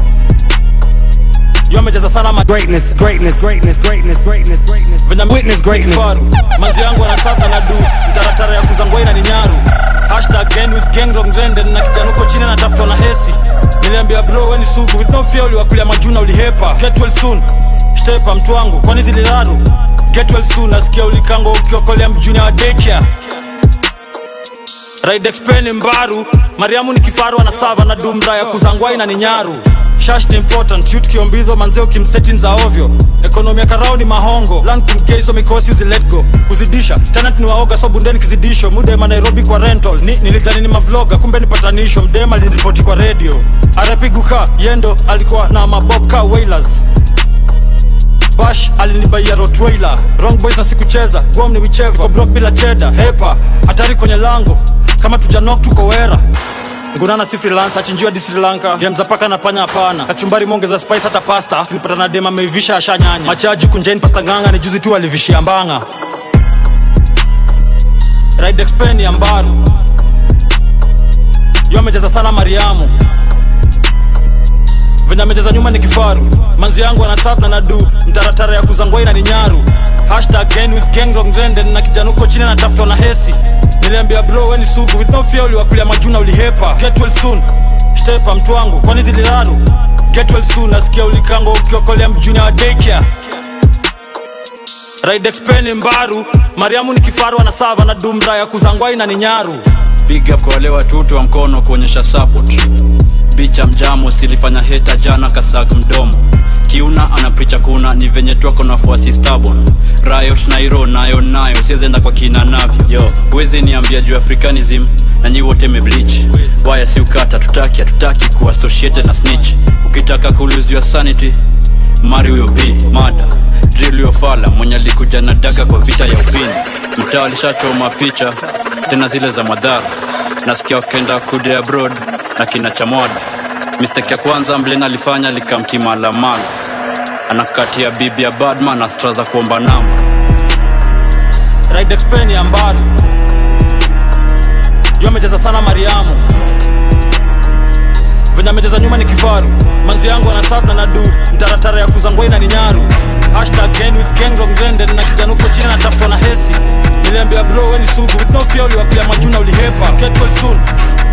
S7: Yo mejaza sana ma
S14: greatness, greatness, greatness, greatness, greatness, greatness. Witness greatness.
S7: Manzi yangu anasaka na du, mtaratara ya kuzangwa ina ni nyaru. Hashtag gang with gang wrong trend na kijanuko chini na tafuta na hesi. Niliambia bro weni sugu with no fear uliwakulia majuna ulihepa. Get well soon. Stepa mtu wangu kwani zililaru. Get well soon nasikia ulikango ukiokolea mjuni wa daycare. Ride Expeni Mbaru. Mariamu ni kifaru anasava na dumra ya kuzangwa ina ni nyaru. Shash ni important, shoot kiombizo manzeo kimsetin za ovyo. Ekonomia karao ni mahongo, land kumkeiso mikosi uzi let go. Kuzidisha, tenant ni waoga so bundeni kizidisho. Mudema Nairobi kwa rentals, ni, nilidhani ni mavloga, kumbe ni patanisho. Mdema liniripoti kwa radio. Arepiguka, yendo alikuwa na mabobka wailers. Bash alinibaia Rottweiler. Wrong boys na sikucheza, guam ni wicheva. Kwa block bila cheddar, hepa, hatari kwenye lango. Kama tujanok tuko wera. Ngunana si freelancer, chinjiwa di Sri Lanka. Gemza paka na panya hapana. Kachumbari mongeza spice hata pasta. Nipata na dema meivisha asha nyanya. Machaji kunjeni pasta nganga ni juzi tu alivishia mbanga. Ride Expeni Ambaru. Yo mejaza sana Mariamu. Venya mejaza nyuma ni kifaru. Manzi yangu anasaf na nadu. Mtaratara ya kuzangwa ina ni nyaru. Hashtag gang with gang wrong trend na kijanuko chini na tafuta na hesi. Niliambia bro weni sugu with no fear uliwakulia majuna ulihepa. Get well soon. Stepa mtu wangu kwani zililaru. Get well soon nasikia ulikango ukiokolea mjuni wa daycare. Ride Expeni Mbaru. Mariamu ni kifaru anasava na dumra ya kuzangwa ina ni nyaru.
S9: Big up kwa wale watutu wa mkono kuonyesha support. Bicha mjamo silifanya heta jana kasak mdomo. Kiuna anapricha kuna ni venye tuwako na fuasi stubborn. Riot nairo nayo nayo siezenda kwa kina navyo. Yo, wezi niambia juu Africanism na nyi wote mebleach. Waya si ukata tutaki tutaki kuwa associated na snitch. Ukitaka kuluzi your sanity mari uyo B, mada drill yo fala mwenye alikuja na daga kwa vita ya upini. Mtaa alishachoma picha tena zile za madhara. Nasikia wakenda kude abroad na kina chamwada. Mistake ya kwanza mblena alifanya likamtima la mala. Anakatia bibi ya badman na straza kuomba namba.
S7: Ride Expeni Ambaru. Yo mejaza sana Mariamu. Venya mejaza nyuma ni kifaru. Manzi yangu anasaf na nadu. Mtaratara ya kuzangwa ina ni nyaru. Hashtag gang with gang wrong trend na kijanuko chini na tafuta na hesi. Niliambia bro weni sugu with no fear uliwakulia majuna ulihepa. Get well soon.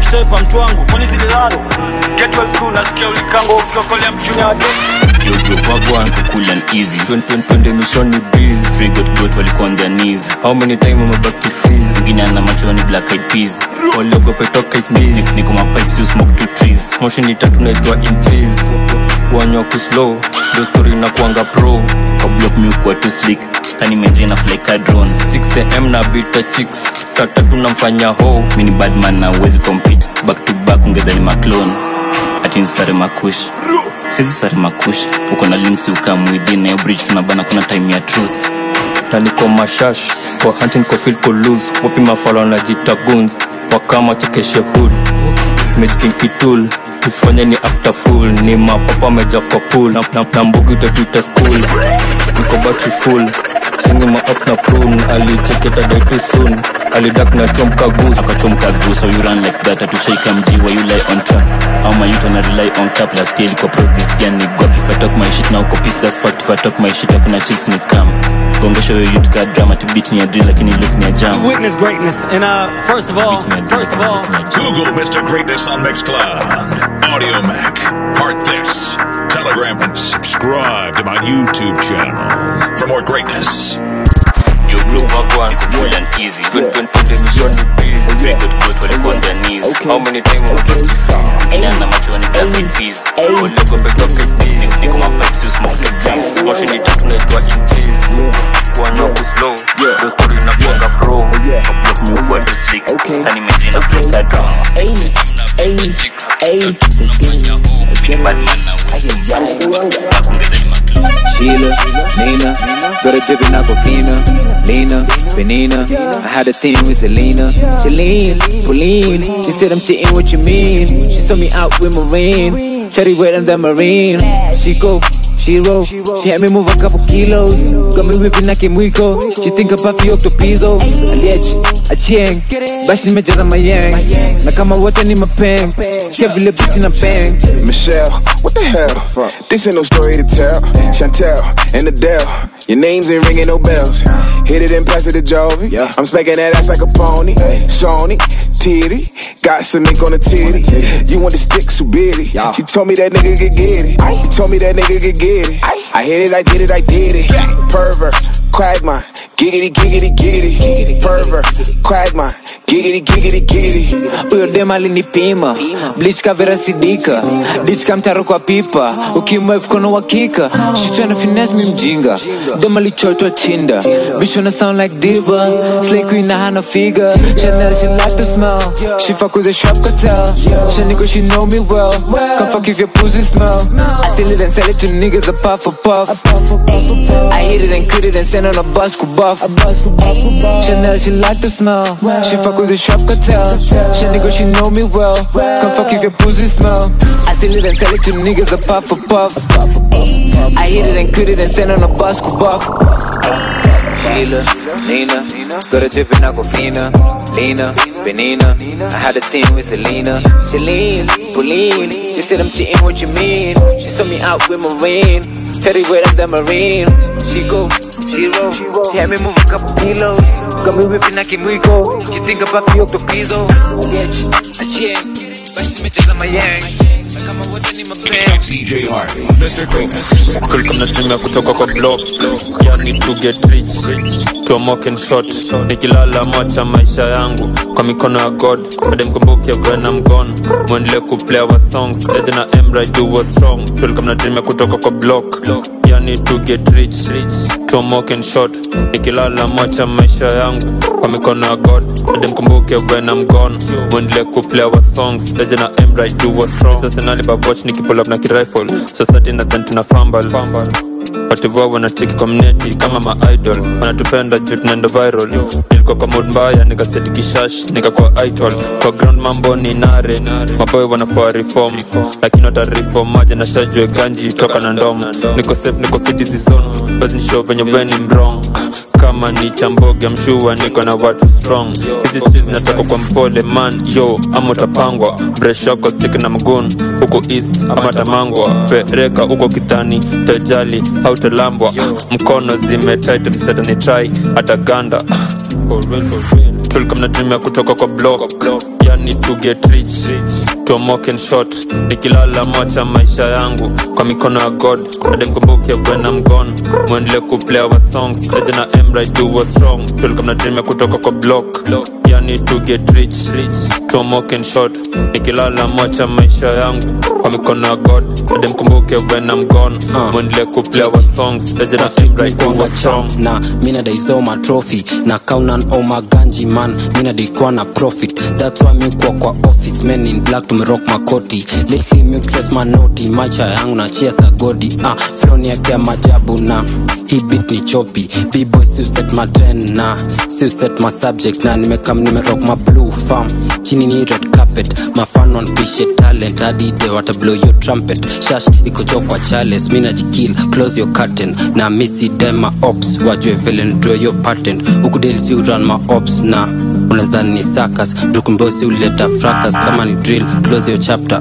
S7: ukitepa mtu wangu kwani zililalo get well school nasikia ulikango ukiokolea mjuna watu
S15: yo yo wagwan cool and easy twenty mission ni busy free got got walikuwa on their knees how many time I'm back to freeze ngine ana macho ni black eyed peas all go petoka is knees niko ma pipes you smoke two trees motion itatu naitwa in trees kuanywa ku slow the story na kuanga pro ka block me kwa too slick kani menje na fly ka drone six a m na bita chicks saa tatu namfanya ho mini bad man na uwezi compete back to back ungedhani ma clone atin sare makush sisi sare makush uko na links ukam within a bridge tunabana kuna time ya truth
S2: tani kwa mashash kwa hunting kwa feel ko lose wapi mafalo na jita guns wakama chekeshe hood making kitul usifanye ni after full ni mapapa meja kwa pool na, na, na mbugi utatuita school niko battery full singi ma up na prune alicheketa day too soon alidak na chomka goose
S15: akachomka goose so you run like that atushake mji where you lie on tracks how my youth on rely on cap last still ko pros this year ni got if I talk my shit now ko piece that's fact if I talk my shit hakuna chills ni come gonga show you to got drama to beat ni a drill lakini look ni a jam
S14: witness greatness and uh first of all first of all
S4: Google Mister Greatness on Mixcloud, Audio Mac, Heart This, Telegram, and subscribe to my YouTube channel for more greatness.
S15: You blue wagwan cool and easy twenty mission ni busy free got got walikuwa on their knees how many time I'm back to freeze ngine ana macho ni black eyed peas all go petoka is knees niko ma pipes you smoke two trees motion itatu naitwa in trees kuanywa ku slow the story na kuanga pro ka block me kwa too slick kani menje na fly ka drone
S16: Ayy, ayy,
S17: Sheila, Nina, got a drippin' Aquafina, Lena, Benina. I had a thing with Selena, Celine, Pauline. She said I'm cheating, what you mean? She saw me out with Marine, Shawty wet on the Marine. She go, she roll, she had me move a couple kilos. Got me whipping like Mwiko. She think about the octopizo. Aliachi, achieng, bash nimejaza mayang. Na kama wote ni mapeng, sikia vile biti na bang.
S18: Michelle, what the hell? This ain't no story to tell. Chantel and Adele, your names ain't ringing no bells. Hit it and pass it to Jovi. I'm smacking that ass like a pony. Sony, titty, got some ink on the titty. You want the stick so bitty? She told me that nigga could get it. She told me that nigga could get it. I hit it, I did it, I did it. Pervert, quagmire, giggity, giggity, giggity. Pervert, quagmire, giggity, giggity, giggity.
S17: Uyo dem alinipima, bleach kavera sidika, ditch kamtaro kwa pipa, ukimwefu kono wakika. She tryna finesse me mjinga, dem alichochwa chinda. Bitch wanna sound like diva, slay queen na hana figure. Chanel she like the smell, she fuck with a sharp cartel. Shanico she know me well, come fuck if your pussy smell. I steal it and sell it to niggas a puff for puff. I hit it and cut it and send on a bus to buff. Chanel she like the smell, she fuck with a sharp cartel. Shanico she know me well, come fuck if your pussy smell. I steal it and sell it to niggas a puff for puff. I hit it and cut it and send on a bus to buff. Sheila, Nina, got a drippin' Aquafina, Lena, Benina. I had a thing with Selena, Celine, Pauline. She said I'm cheating, what you mean? She saw me out with Marine, Shawty wet on the Marine. She go, she roll, she had me move a couple kilos. Got me whipping like Mwiko. She think about the octopizo. Yeah, I check, but she me my yang.
S4: D J Harvey, Mister Greatness.
S6: Kulkum na dream ya kutoka kwa block, yani to get rich, tomoke and shot. Nikilala macha maisha yangu kwa mikono ya God, bade mkumbuke when I'm gone. Mwendele kuplay our songs, legend na Emra do what's wrong. Kulkum na dream ya kutoka kwa block, yani to get rich, tomoke and shot. Nikilala macha maisha yangu kwa mikono ya God, bade mkumbuke when I'm gone. Mwendele kuplay our songs, legend na Emra do what's wrong. Sasa nali babwatch nikipull up na kirifle, so sati na then tuna fumble. Watu wao wanacheki community kama ma idol, wanatupenda juu tunaenda viral. Nilikuwa kwa mood mbaya nikaseti kishash, nikakuwa idol. Kwa ground mambo ni nare, maboy wanafua reform, lakini wata reform maja na shajwe ganji toka na ndomo. Niko safe, niko fit this zone, basi nishow venye when I'm wrong. Kama ni chamboge mshua niko na watu strong. Hizi streets nataka kwa mpole man, yo ama utapangwa. Bresh yako stick na mgun, uko east ama tamangwa. Pereka uko kitani, tajali hautalambwa. Mkono zime tight mseta ni try, hata ganda. Tulika mna dream ya kutoka kwa block, yani yani to get rich tomoke and short nikilala mocha maisha yangu kwa mikono ya God ademkumbuke when I'm gone mwendele kuplay our songs legend na Emra do what's wrong tulikuwa na dream kutoka kwa block yani to get rich tomoke and short nikilala mocha maisha yangu kwa mikono ya God ademkumbuke when I'm gone mwendele kuplay our songs legend na Emra do what's wrong
S2: na mina dai so my trophy na kaunan oh my ganji man mina dai kwa na profit that's why me kwa kwa office men in black to me rock makoti let's see me dress my naughty macha yangu na chia sa godi ah flow ni yake majabu na he beat ni choppy b-boy so set my trend na so set my subject na nimekam nime rock my blue farm chini ni red carpet my fan on piece talent hadi they water blow your trumpet shash iko kwa Charles mina jikill close your curtain na missy them my ops wajue villain draw your patent ukudeli si run my ops na unazani ni sakas brukumbosi uleta fracas kama ni drill close your chapter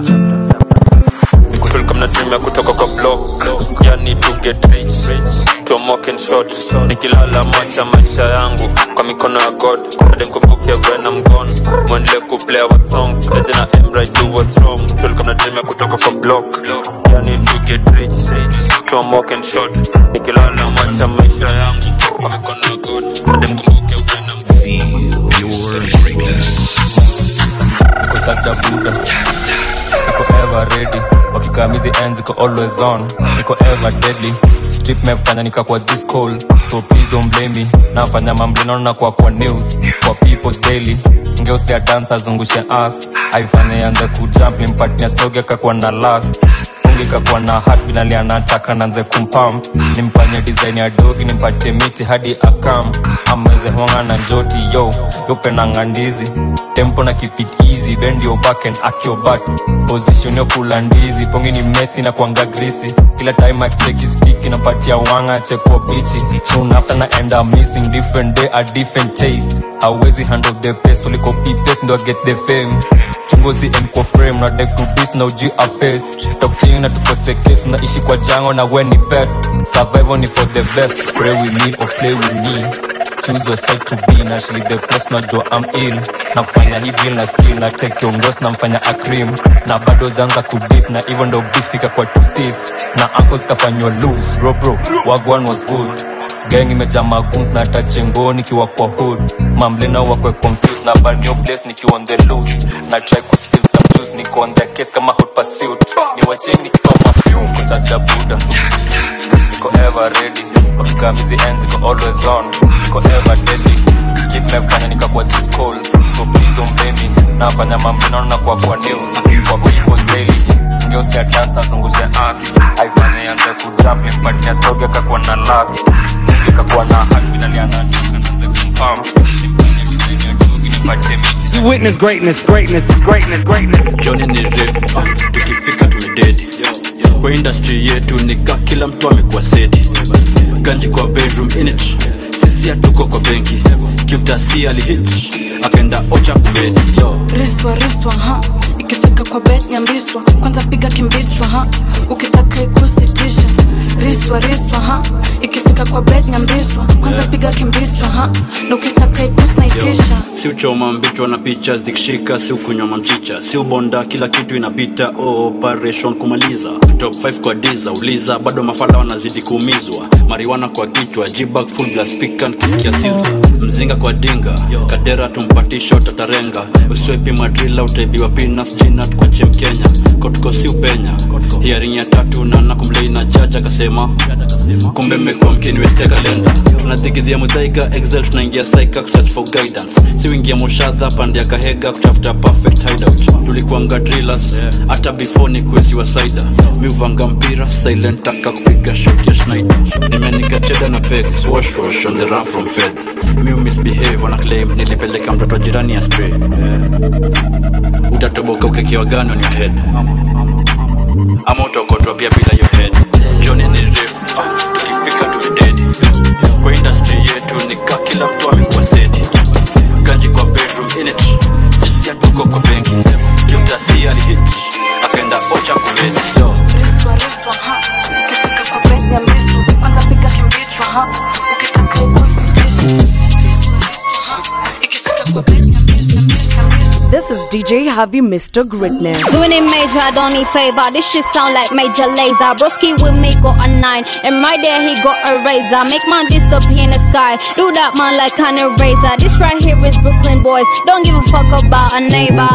S6: nikutul kama dream kutoka kwa block yani to get rich tomoke and short nikilala mocha maisha yangu kwa mikono ya God ademkumbuke when I'm gone mwendele kuplay our songs legend na Emra do what's wrong tul kama dream kutoka kwa block yani to get rich tomoke and short nikilala mocha maisha yangu kwa mikono ya God ademkumbuke when I'm
S4: feel your greatness
S19: niko chacha buda niko ever ready wakikamizi ends niko always on niko ever deadly strip mefanya nikakuwa this cold so please don't blame me nafanya mamblino na kwa kwa news kwa people's daily ngeos their dancers zungushe ass haifanya yanze kujump nimpatia stoge kakwa na last Kakuwa na heart binali anataka nanze kumpump nimfanye design ya dogi nimpatie miti hadi akam amweze honga na njoti yo yope na ngandizi tempo na keep it easy bend your back and act your butt position yo kula ndizi pongi ni messy na kuanga greasy kila time I check his stick inapatia wanga check kwa bichi soon after na end up missing different day a different taste hawezi handle the pace uliko p-pace ndo get the fame chungozi and kwa frame na deck to this na uji a face talk chini na tupose case unaishi kwa jango na when ni pet survival ni for the best pray with me or play with me choose your side to be na actually the place na jo I'm ill nafanya hii deal na skill na take your ngoss na mfanya a cream na bado zanga kudip na even though bifika kwa too stiff na ankles kafanywa loose bro bro wagwan was good gang imejaa magoons na tachengo nikiwa kwa hood mamblena wakwe confused na burn your place nikiwa on the loose na try to spill some juice niko on the case kama hot pursuit ni wacheni nikiwa mafume kuchacha buda niko ever ready wakikamizi ends niko always on niko ever deadly street mefanya nikakuwa this cold so please don't blame me nafanya mamblena na kwa kwa news kwa people's daily ngeos their dancers zungushe ass haifanya yanze kujump nimpatia stoge kakwa na last kakuwa na heart binali anataka nanze kumpump nimfanya design ya dogi nipatie miti
S14: you witness greatness greatness greatness greatness
S9: Johnny ni refu tukifika tumededi kwa industry yetu nika kila mtu amekuwa seti ganji kwa bedroom in it sisi hatuko kwa benki kiutasi alihit akaenda ocha kubedi
S20: riswa riswa ha ikifika kwa bed nyambiswa kwanza piga kimbichwa ha ukitaka ikusitisha riswa riswa ha ikifika kwa bed nyambiswa kwanza yeah. Piga kimbichwa ha na ukitaka ikusnaitisha
S9: si uchoma mbichwa na picha zikishika si ukunywa mamchicha si ubonda kila kitu inapita oh, operation kumaliza top five kwa diza uliza bado mafala wanazidi kuumizwa mariwana kwa kichwa G-bag full blast speaker kisikia sizzla mzinga kwa dinga kadera tumpatisha tatarenga uswepi madrila utaibiwa peanuts jinat kwa chem Kenya kotko si upenya hearing ya tatu na nakumlei na jaja kasema kumbe mmekuwa mkiniwestia kalenda tunadigidhia mudaiga excel tunaingia psycha search for guidance si wingia moshadha pande ya kahega kutafuta perfect hideout tulikuanga drillers hata before ni kwesi wa cider miuvanga mpira silent taka kupiga shot ya Schneider nimenika cheda na pegs wash wash on the run from feds miu misbehave wana claim nilipeleka mtoto jirani astray yeah. Utatoboka ukekewa gano on your head ama utokotwa pia bila your head Johnny ni refu tukifika tumededi kwa industry yetu nika kila mtu amekuwa seti ganji kwa bedroom in it sisi hatuko kwa benki kiutasi alihit akaenda ocha kubedi
S20: riswa riswa ha ikifika kwa bed nyambiswa kwanza piga kimbichwa ha ukitaka ikusitisha riswa riswa ha ikifika kwa bed nyambiswa.
S8: This is D J Harvey, Mister Greatness.
S3: Doing it major, I don't need favor. This shit sound like Major Lazer. Broski with me got a nine, and right there he got a razor. Make man disappear in the sky. Do that man like kind of razor. This right here is Brooklyn boys. Don't give a fuck about a neighbor.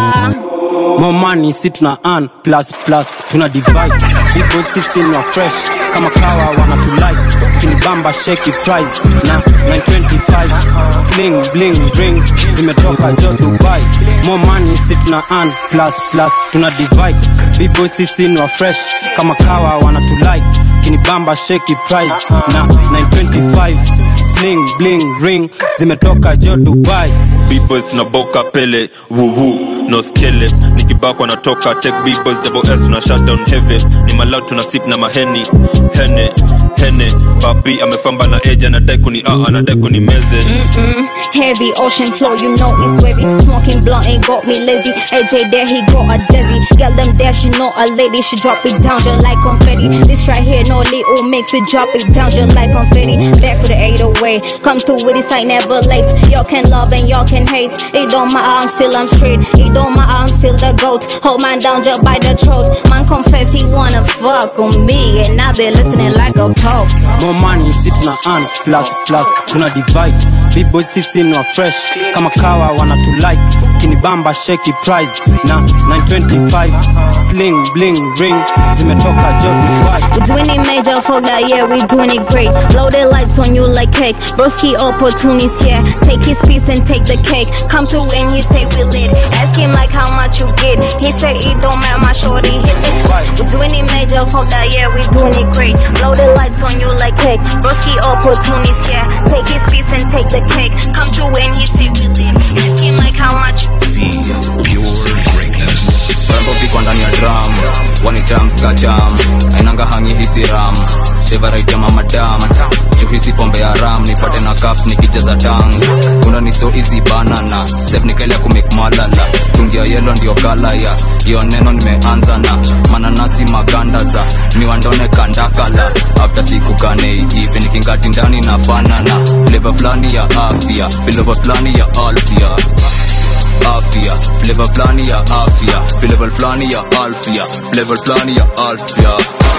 S7: More money, sit tuna earn, plus plus, tuna divide. People sisi ni wa fresh, kama kawa wana to like. Kinibamba shake it price, na nine twenty-five. Sling, bling, ring, zimetoka jo Dubai. More money, sit tuna earn, plus plus, tuna divide. People sisi ni wa fresh, kama kawa wana to like. Kinibamba shake it price, na nine twenty-five. Sling, bling, ring, zimetoka jo Dubai.
S6: B-boys tunaboka pele, woo woo, no skele. Nikibako natoka, take B-boys double S, tuna shut down heavy. Ni malao tuna sip na maheni, hene, hene. Papi amefamba na eja na daiku ni a na daiku ni meze.
S3: Mm-mm. Heavy ocean flow, you know it's wavy. Smoking blunt ain't got me lazy. A J there, he got a desi. Girl them there, she know a lady. She drop it down just like confetti. This right here, no little mix. We drop it down just like confetti. Back with the eight oh eight. Come through with this, I never late. Y'all can love and y'all can hate. It don't matter, I'm still I'm straight. It don't matter, I'm still the goat. Hold man down just by the throat. Man confess he wanna fuck on me, and I been listening like a pope.
S7: More money, sit na earn, plus plus, tuna divide. B-boys sisi ni wa fresh, kama kawa wana to like. Kinibamba shake it price, na nine twenty-five. Sling, bling, ring, zimetoka jo Dubai.
S3: We doing it major, fuck that, yeah, we doing it great. Blow the lights on you like cake. Broski opportunities, yeah. Take his piece and take the cake. Come through and he say we lit. Ask him like how much you get. He say it don't matter, my shorty hit it. We doing it major, fuck that, yeah, we doing it great. Blow the lights on you like cake. Broski opportunities, yeah. Take his piece and take the cake. Come through and he say we lit. Ask him like how much.
S4: Feel pure greatness.
S10: Rambo piko ndani ya drum, wanitam skajam. Ainanga hangi hisi ram, favorite ya mama dam. Juhisi pombe ya ram, nipate na cup nikijaza tang. Kuna ni so easy banana, step nikalia kumake malala. Tungia yellow ndio kala ya, iyo neno nimeanza na. Mananasi maganda za, niwandone kandakala. After siku kane hivi nikingati ndani na fanana. Flavor flani ya afya, flavor flani ya alfia. Afia, flavor flani ya afia, flavor flani ya alfia, flavor flani ya alfia.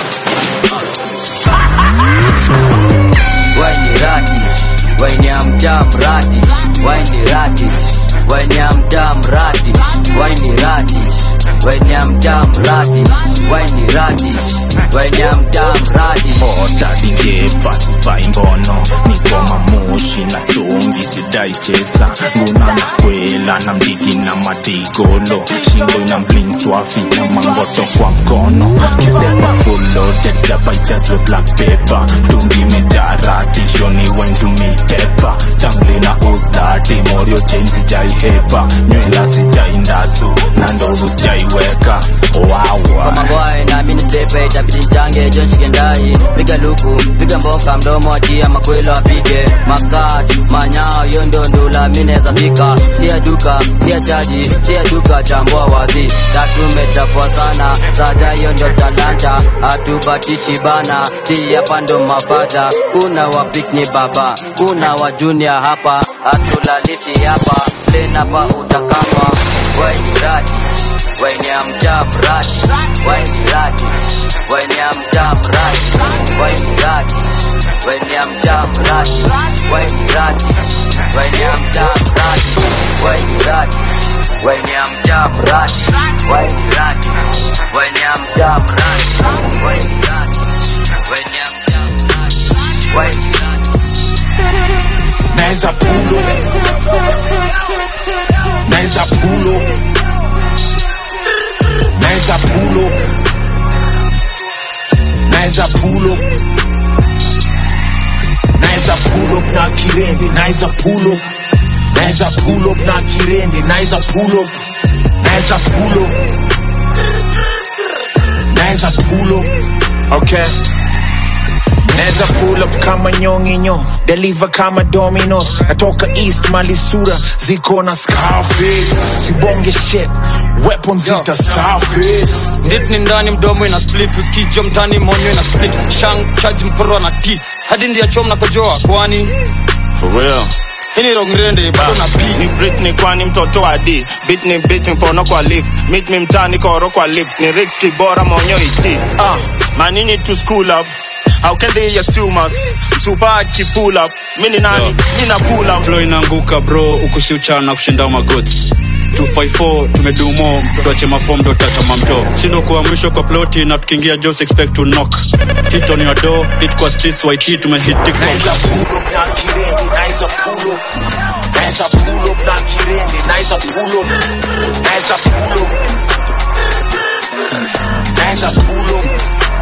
S21: Waini radi, waini amdam radi, waini radi, waini amdam radi, waini radi, waini amdam radi, waini radi, waini amdam radi.
S22: Ota dinge basi vaimbono, nikoma moshi na songi sidai chesa. Nguna na kwela na mdigi na madigolo, shingo ina bling swafi na mangoto kwa mkono. Kidepa full dead up I just with black paper. Tungi mejarati shoni when to me tepa. Jungle na uzdati morio chain sijai hepa. Nywela sijai ndasu na ndovu sijai weka. Wow.
S21: Kama ngwae na mini stepe itabidi nchange John Shigendai. Piga luku, piga mboka mdomo atia makwelo apige. Makat, manyao yondo ndula mineza fika. Sia duka, sia chaji, sia duka chambua wazi. Tatu metafua sana, saja yondo talanta. Atubatishi bana, tia pando mapata. Kuna wapikni baba, kuna wa junior hapa. Atulalishi hapa, plena pa utakama. Waini radi, waini amdam radi, waini radi, waini amdam radi, waini radi, waini amdam radi, waini radi, waini amdam radi, waini radi, waini amdam radi, waini radi, waini amdam radi, waini radi, waini amdam radi, waini radi.
S18: Naeza pulo, naeza pulo, naeza pulo, naeza pulo, naeza pull up na kirende, naeza pull up, naeza pull up na kirende, naeza pull up, naeza pull up, naeza pull up, okay. Naeza pull up kama nyonginyo, deliver kama Domino's. Natoka East Malisura, ziko na Scarface. Sibonge shit, weapons ita surface.
S7: Ndit ni ndani mdomo ina spliff. Uskijo mtani monyo ina split. Shang, charge mkoro na tea. Hadi ndia chom na kojoa kwani
S5: for real.
S7: Hini rongrende bado na beat.
S5: Ni Britney kwani mtoto wa D. Beat ni beat mpono kwa lift. Meet me mtani koro kwa lips. Ni Ricks kibora maonyo iti. Ah, man you need to school up. How can they assume us? Super ki pull up. Mini nani, mina pull up.
S9: Flow inanguka bro, ukushiuchana kushinda magoti. two five four tumedumo tuache maform ndo tata mamto sindo kwa mwisho kwa ploti na tukiingia just expect to knock hit on your door hit kwa streets white tumehit TikTok
S1: nice pull up na kirende nice pull up nice pull up na kirende nice pull up nice pull up nice pull up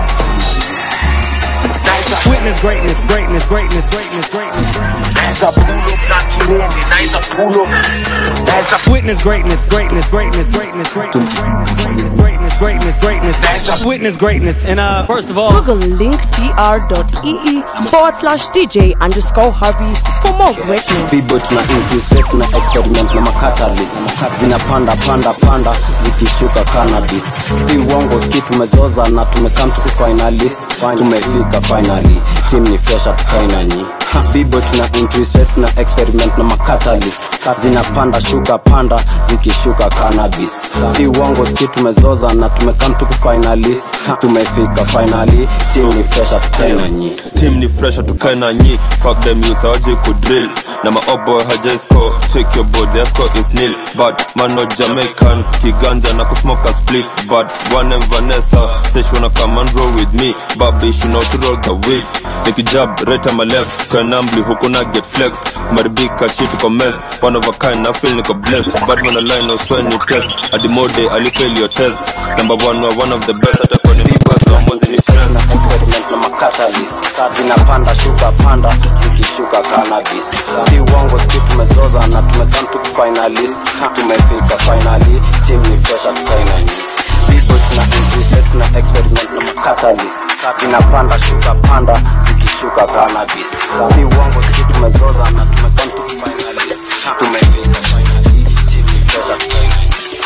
S14: Witness greatness, greatness, greatness, greatness, greatness.
S1: Nice pull up, not kirende. Nice pull up. Nice
S14: witness greatness, greatness, greatness, greatness, greatness, greatness, greatness, greatness, greatness. Nice witness greatness. And uh, first of all,
S8: Google link tr.ee forward slash DJ underscore Harvey for more greatness.
S2: Bibo tuna intuition, tuna experiment na makatalis. Zinapanda panda panda zikishuka cannabis. Si uongo ski tumezoza na tumekam tuku finalist. Tumefika finally. Team ni fresh at finally. Bibo tuna intuition, tuna experiment na makatalis. Zinapanda shuka panda zikishuka cannabis. Si uongo ski tumezoza na tumekam tuku finalist. Tumefika finally. Team ni fresh at finally.
S6: Team ni fresh at finally. Fuck them youth aje ku drill. Na ma oboy haja score. Check your board, their score is nil. But man not Jamaican. Kiganja na kusmoke a spliff. But one and Vanessa say she wanna come and roll with me. Baby she know to roll the weed. Make it jab right on my left. Kwa nambli huku na get flexed. Maribika shit uko messed. One of a kind I feel niko blessed. Bad man align no swear you test. At the mode ali fail your test. Number one or one of the best. Hata kwa ni best wa mozi ni stress.
S2: Na experiment na makatalis. Zinapanda shuka panda zikishuka cannabis. Si uongo ski tumezoza na tumekam tuku finalist. Tumefika finally. Team ni fresh at finally. Bibo tuna intuition, tuna experiment na makatalis. Zinapanda shuka panda zikishuka cannabis. Si uongo ski tumezoza na tumekam tuku finalist. Tumefika finally. Team ni fresh at finally.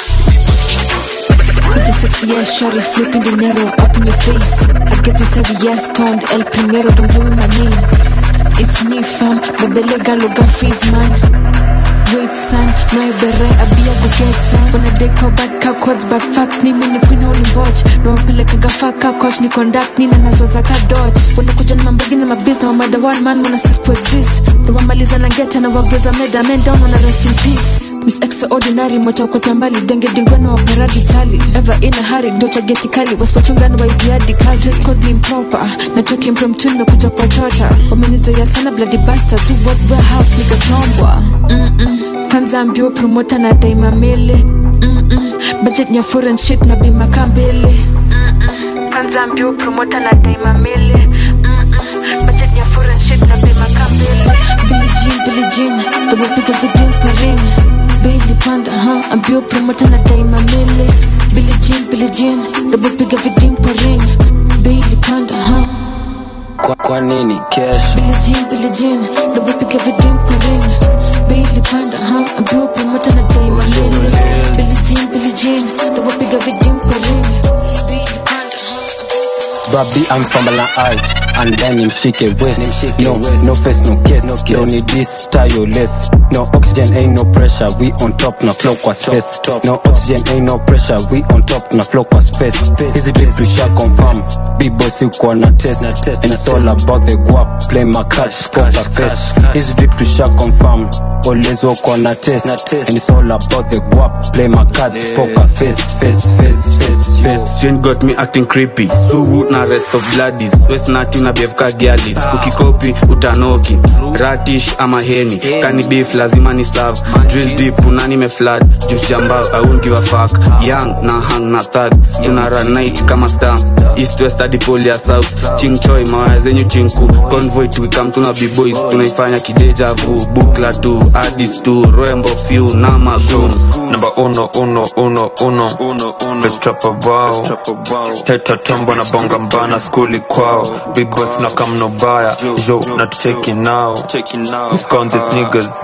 S12: With the sexy ass shorty flipping the narrow up in your face. I get this heavy ass toned El Primero, don't blow in my name. It's me fam, bebele galo ga freeze man. Wait son, my bere abia go get some. When I deco bad ka quads bad fuck ni mini queen holding watch. No peleka ga fuck ka coach ni conduct ni na nazo za ka dodge. When I kuja na mambagi na mabist na mada one man wanna cease to exist. The wamaliza na get na wageza meda men down wanna rest in peace. Miss Extraordinary mota kwa tambali denge dingwena wa paradi chali. Ever in a hurry dota geti kali was pachungana wa idiadi cause let's code improper. Na toki impromptu nimekuja kwa chota. Wamenizo ya sana bloody bastards do what we have nigga tombwa. Mm mm. Kwanza mbio promoter na daima mele. Mm mm. Budget nya foreign shit na bima kambele. Mm mm. Kwanza mbio promoter na daima mele. Mm mm. Budget nya foreign shit na bima kambele. Billie Jean, Billie Jean, double pick video paring. Bailey Panda, huh? I'm built promoter na daima mele. Billie Jean, Billie Jean, double pick video paring. Bailey Panda, huh?
S2: Kwa, kwa nini cash?
S12: Billie Jean, Billie Jean, double pick video paring. Bailey Panda, huh? I'm built promoter na daima mele. Billie Jean, Billie Jean, double pick video paring. Bailey Panda, huh?
S2: Baby, I'm from Malai. And then him shake it west. No, no face, no case. No don't need this, tireless. No oxygen, ain't no pressure. We on top, na flow kwa space. No oxygen, ain't no pressure. We on top, na flow kwa space. Easy bit to shall confirm. Big boss you gonna test. And it's all about the guap. Play my cards, poker face. Easy drip to shall confirm. Always walk on a test. And it's all about the guap. Play my cards, poker face, face, face, face, face.
S23: Change got me acting creepy. Suhu na rest of bloodies. West nati na B F K gialis. Ukikopi utanoki. Ratish ama heni. Kani beef lazima ni serve. Drill deep unani me flood. Juice jambao I won't give a fuck. Young na hang na thugs. Tuna run night kama star. East west hadi polia south. Ching choi mawaya zenyu chinku. Convoy tuikam tuna b-boys. Tunaifanya kideja vu. Bukla tu. Addis tu. Roembo few. Nama goons.
S6: Number uno uno uno uno uno uno. Let's trap a wow. Heta tombo na bonga mbana skuli kwao. Big boss na kam no baya. Yo, not checking now. We count these niggas.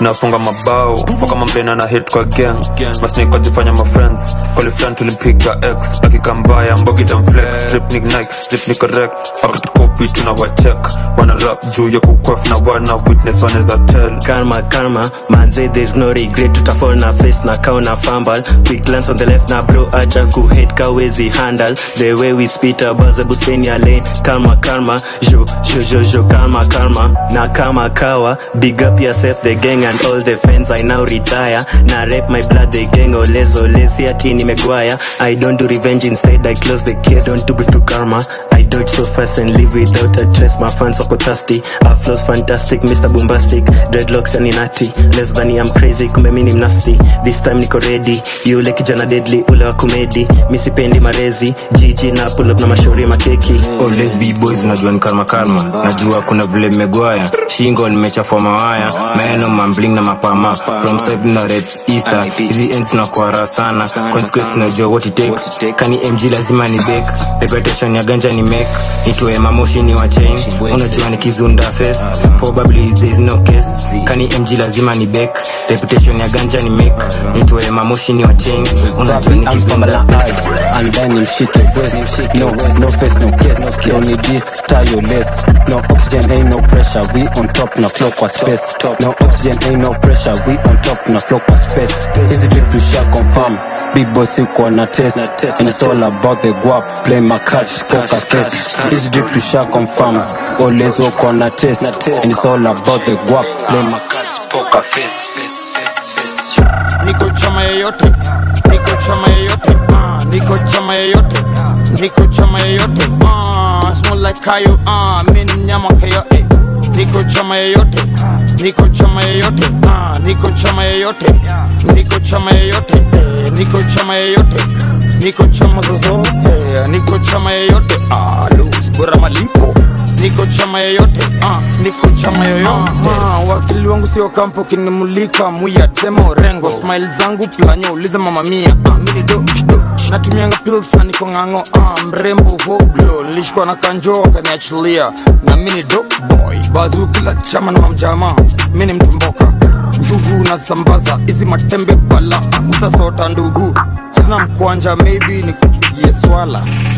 S6: nafunga mabao kwa kama mdena na hit kwa gang masnake wajifanya ma friends call friend tulimpiga x akikambaya mbogi tamflex strip nick nike strip ni correct akatukopi tuna wacheck wana rap juu ya kukwef na wana witness waneza tell
S11: karma karma manze there's no regret tutafall na face na kauna fumble quick glance on the left na bro acha ku hate kawezi handle the way we spit about the buseni lane karma karma jo jo jo jo karma karma na kama kawa big up yourself the gang and all the fans I now retire na rap my blood the gang oles oles ati nimegwaya I don't do revenge instead I close the case don't do beef to karma I dodge so fast and live without a trace my fans are thirsty our flows fantastic Mister Bombastic dreadlocks and inati less than I'm crazy kumbe mimi nasty this time niko ready you like kijana deadly ule wa comedy misipendi marezi jiji na pull up na mashauri makeki
S13: always be boys unajua ni karma karma najua kuna vile mmegwaya shingo nimechafua mawaya meno mambling na mapama from step na red isa hizi ends na kwa sana consequence unajua what it takes kani M G lazima ni bake reputation ya ganja ni make itoe mamoshi ni wa chain unajua ni kizunda face probably there is no case kani M G lazima ni bake reputation ya ganja ni make itoe mamoshi ni wa chain unajua ni kizunda
S2: and then you shake your waist no no face no case no need this tie your lace no oxygen ain't no pressure we on top na flow kwa space no oxygen ain't no pressure we on top na flow kwa space easy drip to share confirm big boss you na test and it's all about the guap play my catch poker face easy drip to share confirm always walk on a test and it's all about the guap play my catch poker face face face face
S15: niko chama yoyote niko chama yoyote ah niko chama yoyote niko chama yoyote ah smell like kayo ah mimi mnyama kayo eh niko chama yoyote niko chama yoyote ah niko chama yoyote niko chama yoyote eh niko chama yoyote niko chama zozote eh niko chama yoyote ah lose bora malipo niko chama yoyote ah niko chama yoyote ah wakili wangu sio kampo kinimulika muya demo rengo smile zangu planyo uliza mama mia ah mimi do natumianga pills na niko ngango ah mrembo voglo nilishikwa na kanjo kaniachilia na mimi do boy bazu kila chama na mamjama mimi mtumboka njugu na sambaza hizi matembe bala utasota ndugu sina mkwanja maybe nikupigie swala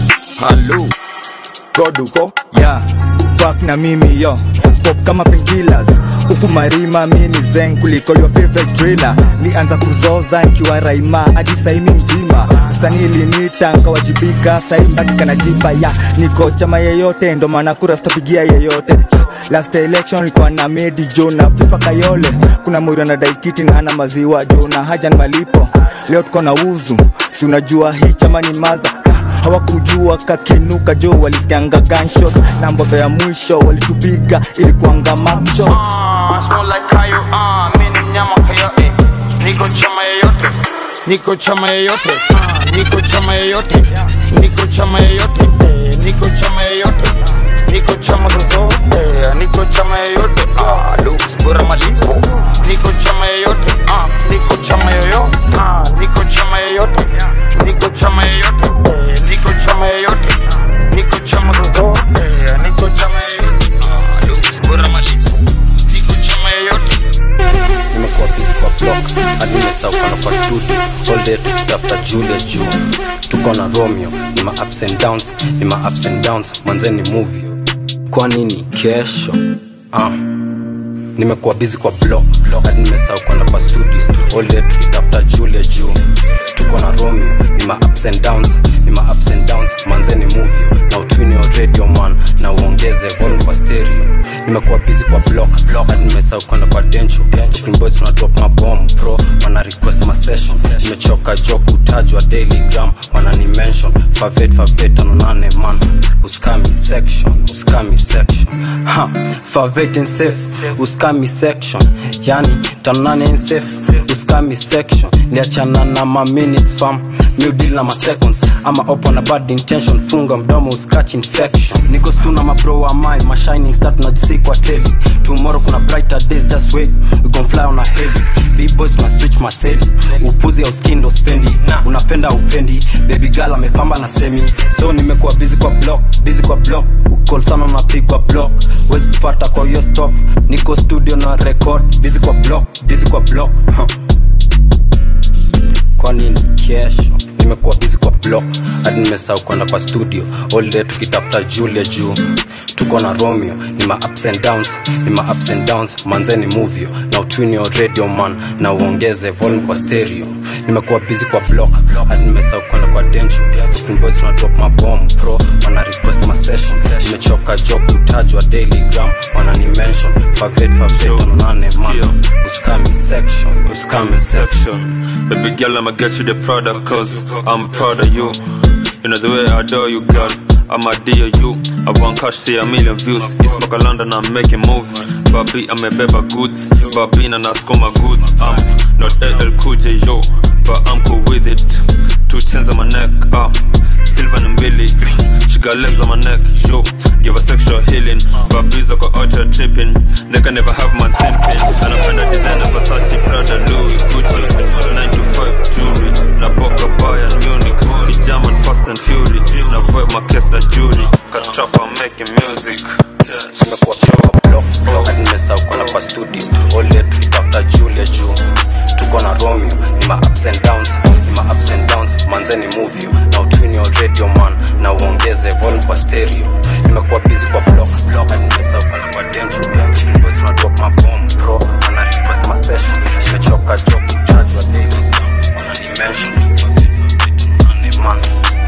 S15: hello Goduko
S24: yeah fuck na mimi yo pop kama painkillers huku marima mini zen kuliko your favorite thriller lianza kuzoza nikiwa raima hadi saimi mzima msanii linita nkawajibika saimi dakika na jipa ya niko chama yeyote ndo maana kura sitapigia yeyote last election nilikuwa na Medi Jona FIFA Kayole kuna mwira na daikiti na ana maziwa Jona haja ni malipo leo tuko na uzu si unajua hii chama ni maza hawakujua kakinuka jo walisikianga gunshot na mboto ya mwisho walitupiga ilikuanga macho
S15: ah smell like kayo ah mimi mnyama kayo eh niko chama yoyote niko chama yoyote ah niko chama yoyote niko chama yoyote eh niko chama yoyote niko chama zozote eh niko chama yoyote ah lose bora malipo niko chama yoyote ah niko chama yoyote ah niko chama yoyote niko chama yoyote eh niko chama yoyote niko chama zozote eh niko chama yoyote ah lose bora malipo niko chama yoyote
S2: nimekuwa busy kwa block hadi nimesahau kana kwa studio all day tukitafuta Julia juu tuko na Romeo ni ma ups and downs ni ma ups and downs manze ni movie kwa nini kesho ah nimekuwa busy kwa block hadi nimesahau kwenda kwa studios all day tukitafuta Julia juu tuko na Romeo ni ma ups and downs ni ma ups and downs manze ni movie na utwini your radio man na uongeze volume kwa stereo nimekuwa busy kwa block hadi nimesahau kwenda kwa dencho Brooklyn boys wana drop ma bomb pro wana request ma session nimechoka joke utajwa daily gram wana ni mention favet favet anonane man uskami section uskami section ha favet in safe uskami section yani tanonane in safe uskami uskami section. Niachana na ma minutes fam, new deal na ma seconds. I'ma up on a bad intention, funga mdomo uskatch infection. Niko stu na ma bro wa mine, my shining star tunajisi kwa teli. Tomorrow kuna brighter days, just wait, we gon' fly on a heavy. Big boys na switch maseli, upuzi ya uskindo spendi. Unapenda upendi, baby girl amefamba na semi. So nimekuwa busy kwa block, busy kwa block. Ukol sana na pick kwa block, wezi tupata kwa yo stop. Niko studio na record, busy kwa block, busy kwa block huh. Kwa nini kesho nimekuwa busy kwa block, hadi nimesahau kwenda kwa studio. All day tukitafuta Julia juu, tuko na Romeo. Ni ma ups and downs, ni ma ups and downs. Manzeni move yo, na utwini your radio man, na uongeze volume kwa stereo. Nimekuwa busy kwa block, hadi nimesahau kwenda kwa dencho. Chicken boys wana drop my bomb pro, wana request my session. Nimechoka job utajwa daily gram, wana ni mention. Favet favet anonane man, uskami section, uskami section.
S6: Baby girl, I'ma get you the product, cause I'm proud of you. You know the way I adore you, girl, I'm a dear you. I want cash, see a million views. East Baka London, I'm making moves. Babi, I'm a beba goods. Babi, and I score my goods. I'm not L L Cool J, yo, but I'm cool with it. Two chains on my neck, ah, Sylvan and Billy. She got legs on my neck, yo, give her sexual healing. Babi's I got out here tripping. They can never have my simping. And I'm kinda designer, Versace, Prada, Louis, Gucci. nine to five jewelry, na Boca, Bayern, Munich. German, Fast and Fury. Na void my case na jury, cause trap I'm making music.
S2: Nimekuwa busy kwa block, hadi nimesahau kwenda kwa studio. All day tukitafuta Julia juu, tuko na Romeo. Ni ma ups and downs, ni ma ups and downs. Manzeni move you, na utwini your radio man, na uongeze volume kwa stereo. Nimekuwa busy kwa block, hadi nimesahau kwenda kwa dencho. Chicken boys wana drop my bomb pro, wana request my session. Nimechoka job utajwa daily, wana ni mention. Man,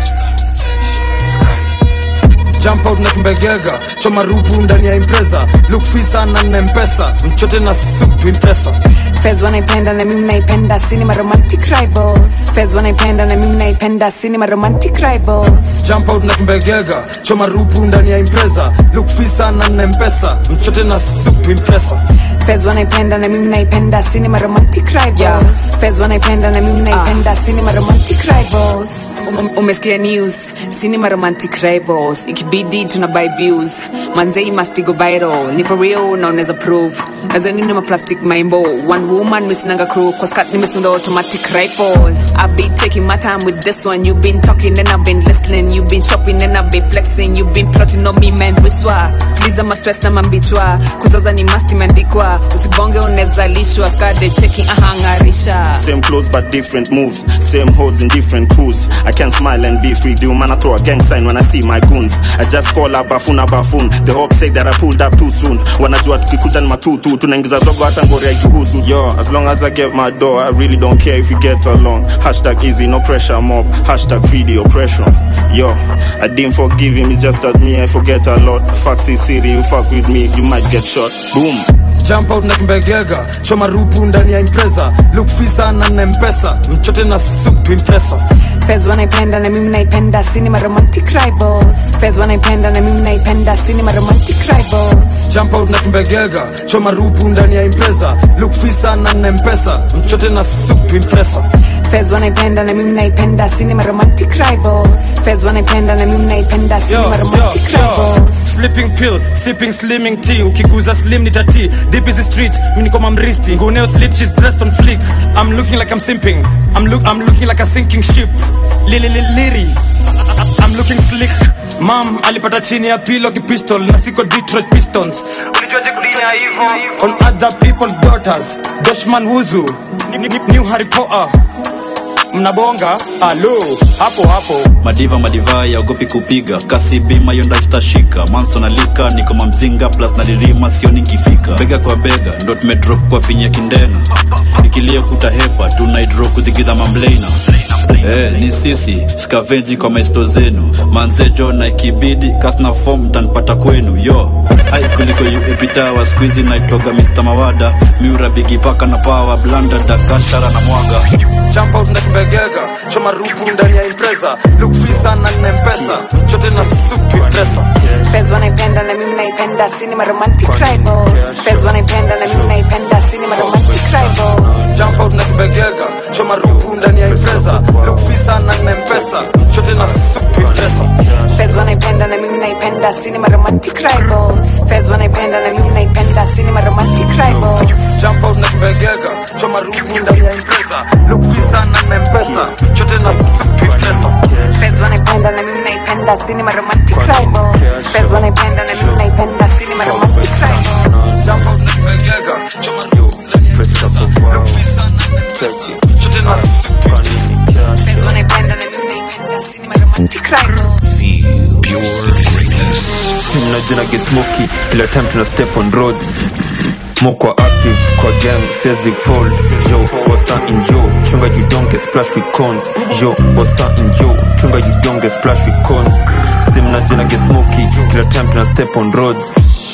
S7: jump out na kimbegega, choma rupu ndani ya impreza. Look fisa na nempesa, mchote na soup to impresa.
S16: Fez wanaipenda na mimi naipenda, cinema romantic rivals. Fez wanaipenda na mimi naipenda, cinema romantic rivals.
S7: Jump out na kimbegega, choma rupu ndani ya impreza. Look fisa na nempesa, mchote na soup to impresa.
S16: Fez wanaipenda na mimi naipenda, cinema romantic rivals. Fez wanaipenda na mimi naipenda, cinema romantic rivals. Um, umesikia news, cinema romantic rivals. Ikibidi tuna buy views, manzei must go viral. Ni for real na unaweza prove. Nazo nini ma plastic maimbo, one woman misinanga crew, kwa skat ni misunda automatic rifle. I've been taking my time with this one. You've been talking and I've been listening. You've been shopping and I've been flexing. You've been plotting on me man wiswa. Please I'm a stress na mambichwa, kuzoza ni must imandikwa. Usibonge uneza lishwa, skade checking ahangarisha.
S5: Same clothes but different moves, same hoes in different crews. I can smile and be free, do man I throw a gang sign when I see my goons. I just call up bafuna bafun, the hope say that I pulled up too soon. Wanajua tukikuja ni matutu, tunaingiza zogo hata ngori ya juhusu. Yo, as long as I get my door, I really don't care if you get along. Hashtag easy, no pressure mob, hashtag video pressure. Yo, I didn't forgive him, it's just that me, I forget a lot. Foxy city, you fuck with me, you might get shot. Boom.
S7: Jump out na kimbegega, choma rupu ndani ya impreza. Look fisa na nempesa, mchote na soup to impresa.
S16: Fez wanaipenda na mimi naipenda, cinema romantic rivals. Fez wanaipenda na mimi naipenda, cinema romantic rivals.
S7: Jump out na kimbegega, choma rupu ndani ya impreza. Look fisa na nempesa, mchote na soup to impresa.
S16: Fez wanaipenda na mimi naipenda, cinema romantic rivals. Fez wanaipenda na mimi naipenda, cinema romantic rivals.
S7: Sleeping pill, sipping slimming tea. Ukiguza slim ni tati, deep is the street. Mimi niko mamristi, nguneo sleep, she's dressed on fleek. I'm looking like I'm simping, I'm look, I'm looking like a sinking ship. Lili lili liri, I'm looking slick. Mom alipata chini ya pilo kipistol, na siko Detroit Pistons. Ulijuaje kudinya hivyo on other people's daughters? Doshman Wuzu, New Harry Potter. Mnabonga, alo, hapo hapo.
S9: Madiva madivai yaogopi kupiga, kasi bima yonda stashika. Manso na lika, niko mamzinga, plus na lirima sio nikifika. Bega kwa bega, ndo tumedrop kwa finya kindena. Ikilia kutahepa, tunaidrop kuthigidha mamblena. Eh, ni sisi, scavenger kwa maesto zenu. Manzejo na ikibidi, kasna form tanpata kwenu, yo. Hai kuliko yu epitawa, squeezy na itoga mister Mawada. Miura bigi paka na power, blanda dakashara na mwanga.
S7: Jump out na kimbegega, choma rupu ndani ya impreza. Look fisa na nempesa, mchote na soup to impresa.
S16: Fez wanaipenda na mimi naipenda, cinema romantic rivals. Fez wanaipenda na mimi naipenda, cinema romantic rivals.
S7: jump out na kibegega choma rupu ndani ya impreza look fisa na mpesa mchote na supu impresa
S16: Fez wanaipenda na mimi naipenda cinema romantic rivals Fez wanaipenda na mimi naipenda cinema romantic rivals
S7: jump out na kibegega choma rupu ndani ya impreza look fisa na mpesa mchote na supu impresa
S16: Fez wanaipenda na mimi naipenda cinema romantic rivals Fez wanaipenda na mimi naipenda cinema romantic rivals
S7: jump out na kibegega choma rupu ndani ya impreza look fisa na mpesa mchote na supu impresa
S16: Fez wanaipenda na mimi naipenda cinema romantic rivals
S4: Pure greatness.
S6: Mnajina get smoky kila time tuna step on roads. Moko active kwa gang says we fold. Yo, what's up in yo? Chunga you don't get splash with cons. Yo, what's up in yo? Chunga you don't get splash with cons. Still mnajina get smoky kila time tuna step on roads.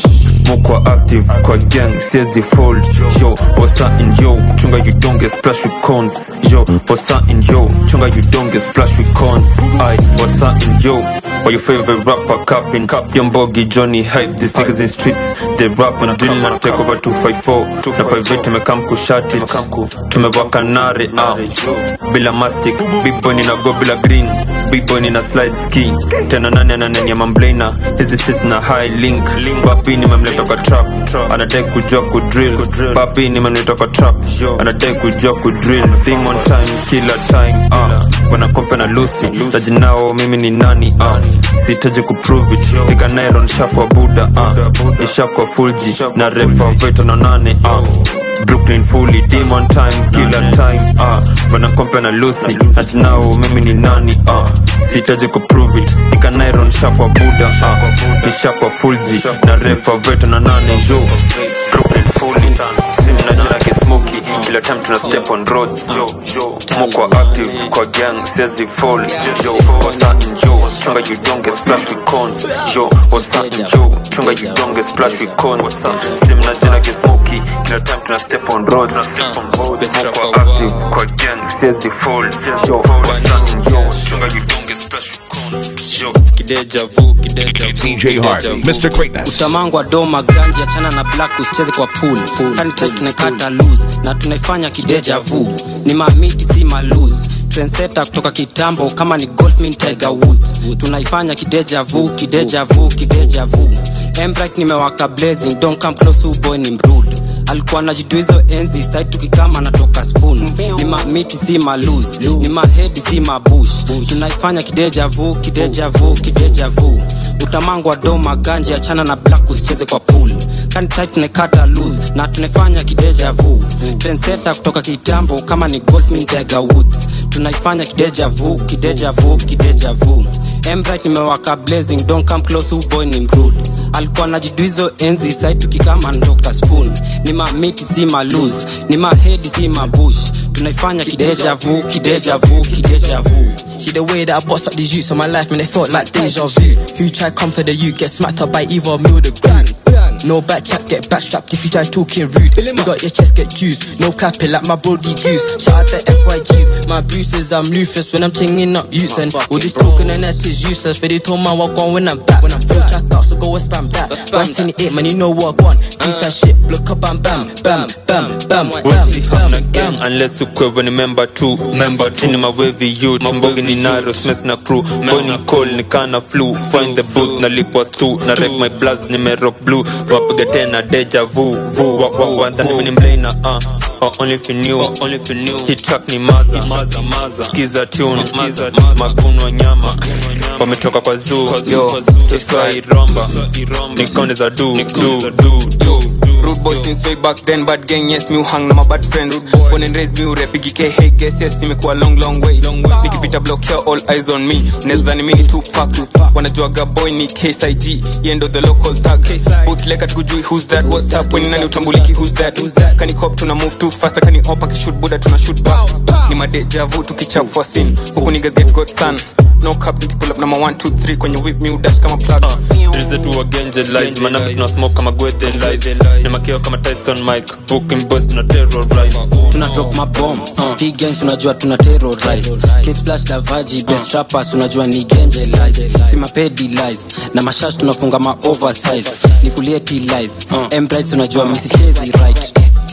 S6: Moko active kwa gang says we fold. Yo, what's up in yo? Chunga you don't get splash with cons. Yo, what's up in yo? Chunga you don't get splash with cons. Aye, what's up in yo? Or your favorite rapper capping Cap Young Boggy, Johnny Hype. These niggas in streets they rap and drill and take over two five four Na five eight tumekam kushati tumewaka nare ah bila mastic big boy nina go bila green big boy nina slide ski tena nane na nene ya mamblena hizi sis na high link Bapi ni memleta kwa trap anadai kujua kudrill Bapi ni memleta kwa trap anadai kujua kudrill theme on time killer time ah wana kompe na Lucy tajinao mimi ni nani ah sitaji kuprove it piga nylon sharp wa Buddha ah isha kwa full G na refa veto na nane ah Brooklyn fully demon time killer time ah wana kompe na Lucy tajinao mimi ni nani ah sitaji kuprove it piga nylon sharp wa Buddha ah isha kwa full G na refa veto na nane jo Brooklyn fully Simnajina get smoky kila time tuna step on roads yo yo Moko active kwa gang says we fall yo what's up in yo chunga you don't get splash with cons yo what's up in yo chunga you don't get splash with cons Simnajina get smoky kila time tuna step on roads Moko active kwa gang says we fall yo what's up in yo chunga you don't get splash with cons yo
S3: kideja vu kideja vu
S4: D J Harvey Mister Greatness
S2: utamangwa doma ganji achana na black usicheze kwa pool kani test tunakata lose na tunaifanya kideja vu ni mamiti si ma lose trendsetter kutoka kitambo kama ni Goldmin Tiger Woods tunaifanya kideja vu kideja vu kideja vu Embright nimewaka blazing don't come close who boy ni mrude alikuwa anajidu hizo enzi side tukikama natoka spoon ni mamiti si ma lose ni ma head si ma bush tunaifanya kideja vu kideja vu kideja vu utamangwa doma ganji achana na black usicheze kwa pool kani tight tunakata loose na tunaifanya kideja vu trendsetter kutoka kitambo kama ni Goldmin Tiger Woods tunaifanya kideja vu kideja vu kideja vu Embright nimewaka blazing don't come close who boy ni mrude alikuwa anajidu hizo enzi side tukikama Doctor Spoon ni ma miti si ma lose ni ma head si ma bush tunaifanya kideja vu kideja vu kideja vu
S17: See the way that I bossed up these youths in my life, man, they felt like deja vu. Who try come for the youth, get smacked up by either me or the ground. No back chat, get backstrapped if you try talking rude. You got your chest get used, no capping like my bro D Qs. Shout out the F Y Gs, my bruises, I'm Lufus when I'm chinging up youths. And all this talking and that is useless. For they told man what gone when I'm back. When I'm full track out, so go and spam that. Once in the eight, man, you know what I want. Use that shit, block up and bam, bam, bam, bam, bam, bam,
S6: bam. Unless you quiver when remember two. Remember two. In my wavy youth, Mambogi ni Naro, Smith na crew. Boy ni cold, ni kana flu. Find the booth, na lip was two. Na wreck my blast, ni me rock blue. Wapiga tena deja vu, vu. Wak wak wanta ni mblena, uh. Or only if you knew, only if you knew. Hit track ni maza, maza, maza. Skiza tune, maza, maguno nyama. Wametoka kwa zoo, yo. Kiswa iromba, ni konde za do, do, do, do.
S10: Rude boy since way back then, bad gang, yes, me hang na my bad friends. Born and raised me rap, big K, hey, guess, yes, see me kwa long, long way. Niki pita block here, all eyes on me. Nezda ni mini Tupac, wanajuaga boy ni K S I G, yendo the local tag. Bootleg at kujui, who's that, what's up, when nani utambuliki, who's that, kani cop, tuna move too faster, kani opa, ki shoot Buddha, tuna shoot back. Ni ma deja vu, tukichafua scene, huku niggas get got sun. No cap, niki pull up number one, two, three, kwenye whip me, udash kama plug.
S6: There's a two again, lies, manami tuna smoke kama gwete lies. Nimakeo kama Tyson Mike, booking boys tuna terrorize.
S2: Tuna drop my bomb, hii gangs unajua tuna terrorize. Kiss splash la vaji, best rappers unajua ni genje lies. Sima pedi lies, na mashash tunafunga ma oversize. Nikulieti lies, M-Brights unajua misishezi right.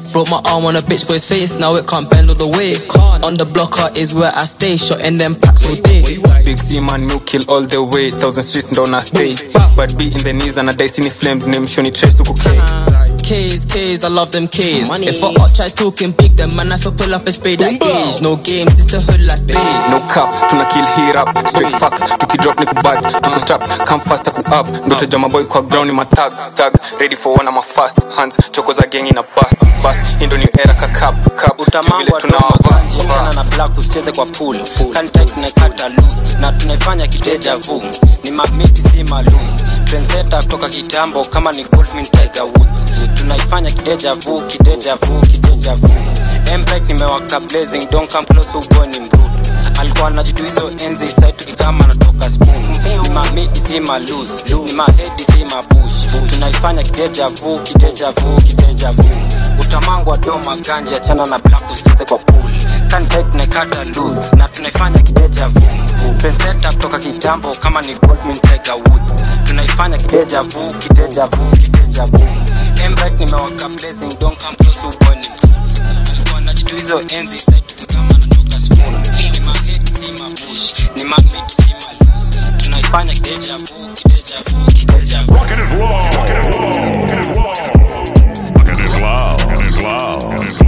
S17: Broke my arm on a bitch for his face, now it can't bend all the way. On the blocker is where I stay, shotting them packs all day.
S10: Big C man, no kill all the way. Thousand streets don't I stay. But beat in the knees and I die in the flames. Name Shoni Trace to cook.
S17: K's, K's, I love them K's. Money. If I up tries talking big, then man I feel pull up and spray that gauge. No games, it's the hood like babe.
S10: No cap, tuna kill here up. Straight facts, tuki drop niku bad, tuku strap, come fast taku up. Ndoto jama boy kwa ground in my tag, tag. Ready for one of my fast hands. Choko za gang in a bus, bus. Indo new era ka cap, cap.
S19: Utamangu wa tunawava, jana na black usicheze kwa pool. Can't take tunakata loose, na tunaifanya kideja vu. Ni mamiti si malose. Trendsetter kutoka kitambo, kama ni Goldman Tiger Woods. Tunaifanya kideja vu, kideja vu, kideja vu. Embrace nimewaka blazing, don't come close ugo ni mrudu. Alikuwa anajidu hizo enzi, side tukikama natoka spoon. Ni mamiti si malose, ni mahedi si mabush. Tunaifanya kideja vu, kideja vu, kideja vu. Utamangu wa doma ganji, achana na black usicheze kwa pool. Can't take tunakata loose, na tunaifanya kideja vu. Trendsetter kutoka kitambo, kama ni Goldman Tiger Woods. Tunaifanya kideja vu, kideja vu, kideja vu. Embrace nimewaka blazing, don't come close ugo ni mrudu. Alikuwa anajidu hizo enzi, side tukikama natoka spoon. Ni mahead si mabush, ni mamit si malose. Tunaifanya kideja vu, kideja vu, kideja vu.
S4: Rockin' it raw, rockin' it raw, rockin' it raw, rockin' it raw, rockin' it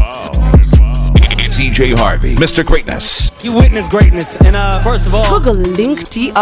S4: raw. It's E J Harvey, Mister Greatness.
S14: You witness greatness, and uh, first of all,
S8: Google linktr.ee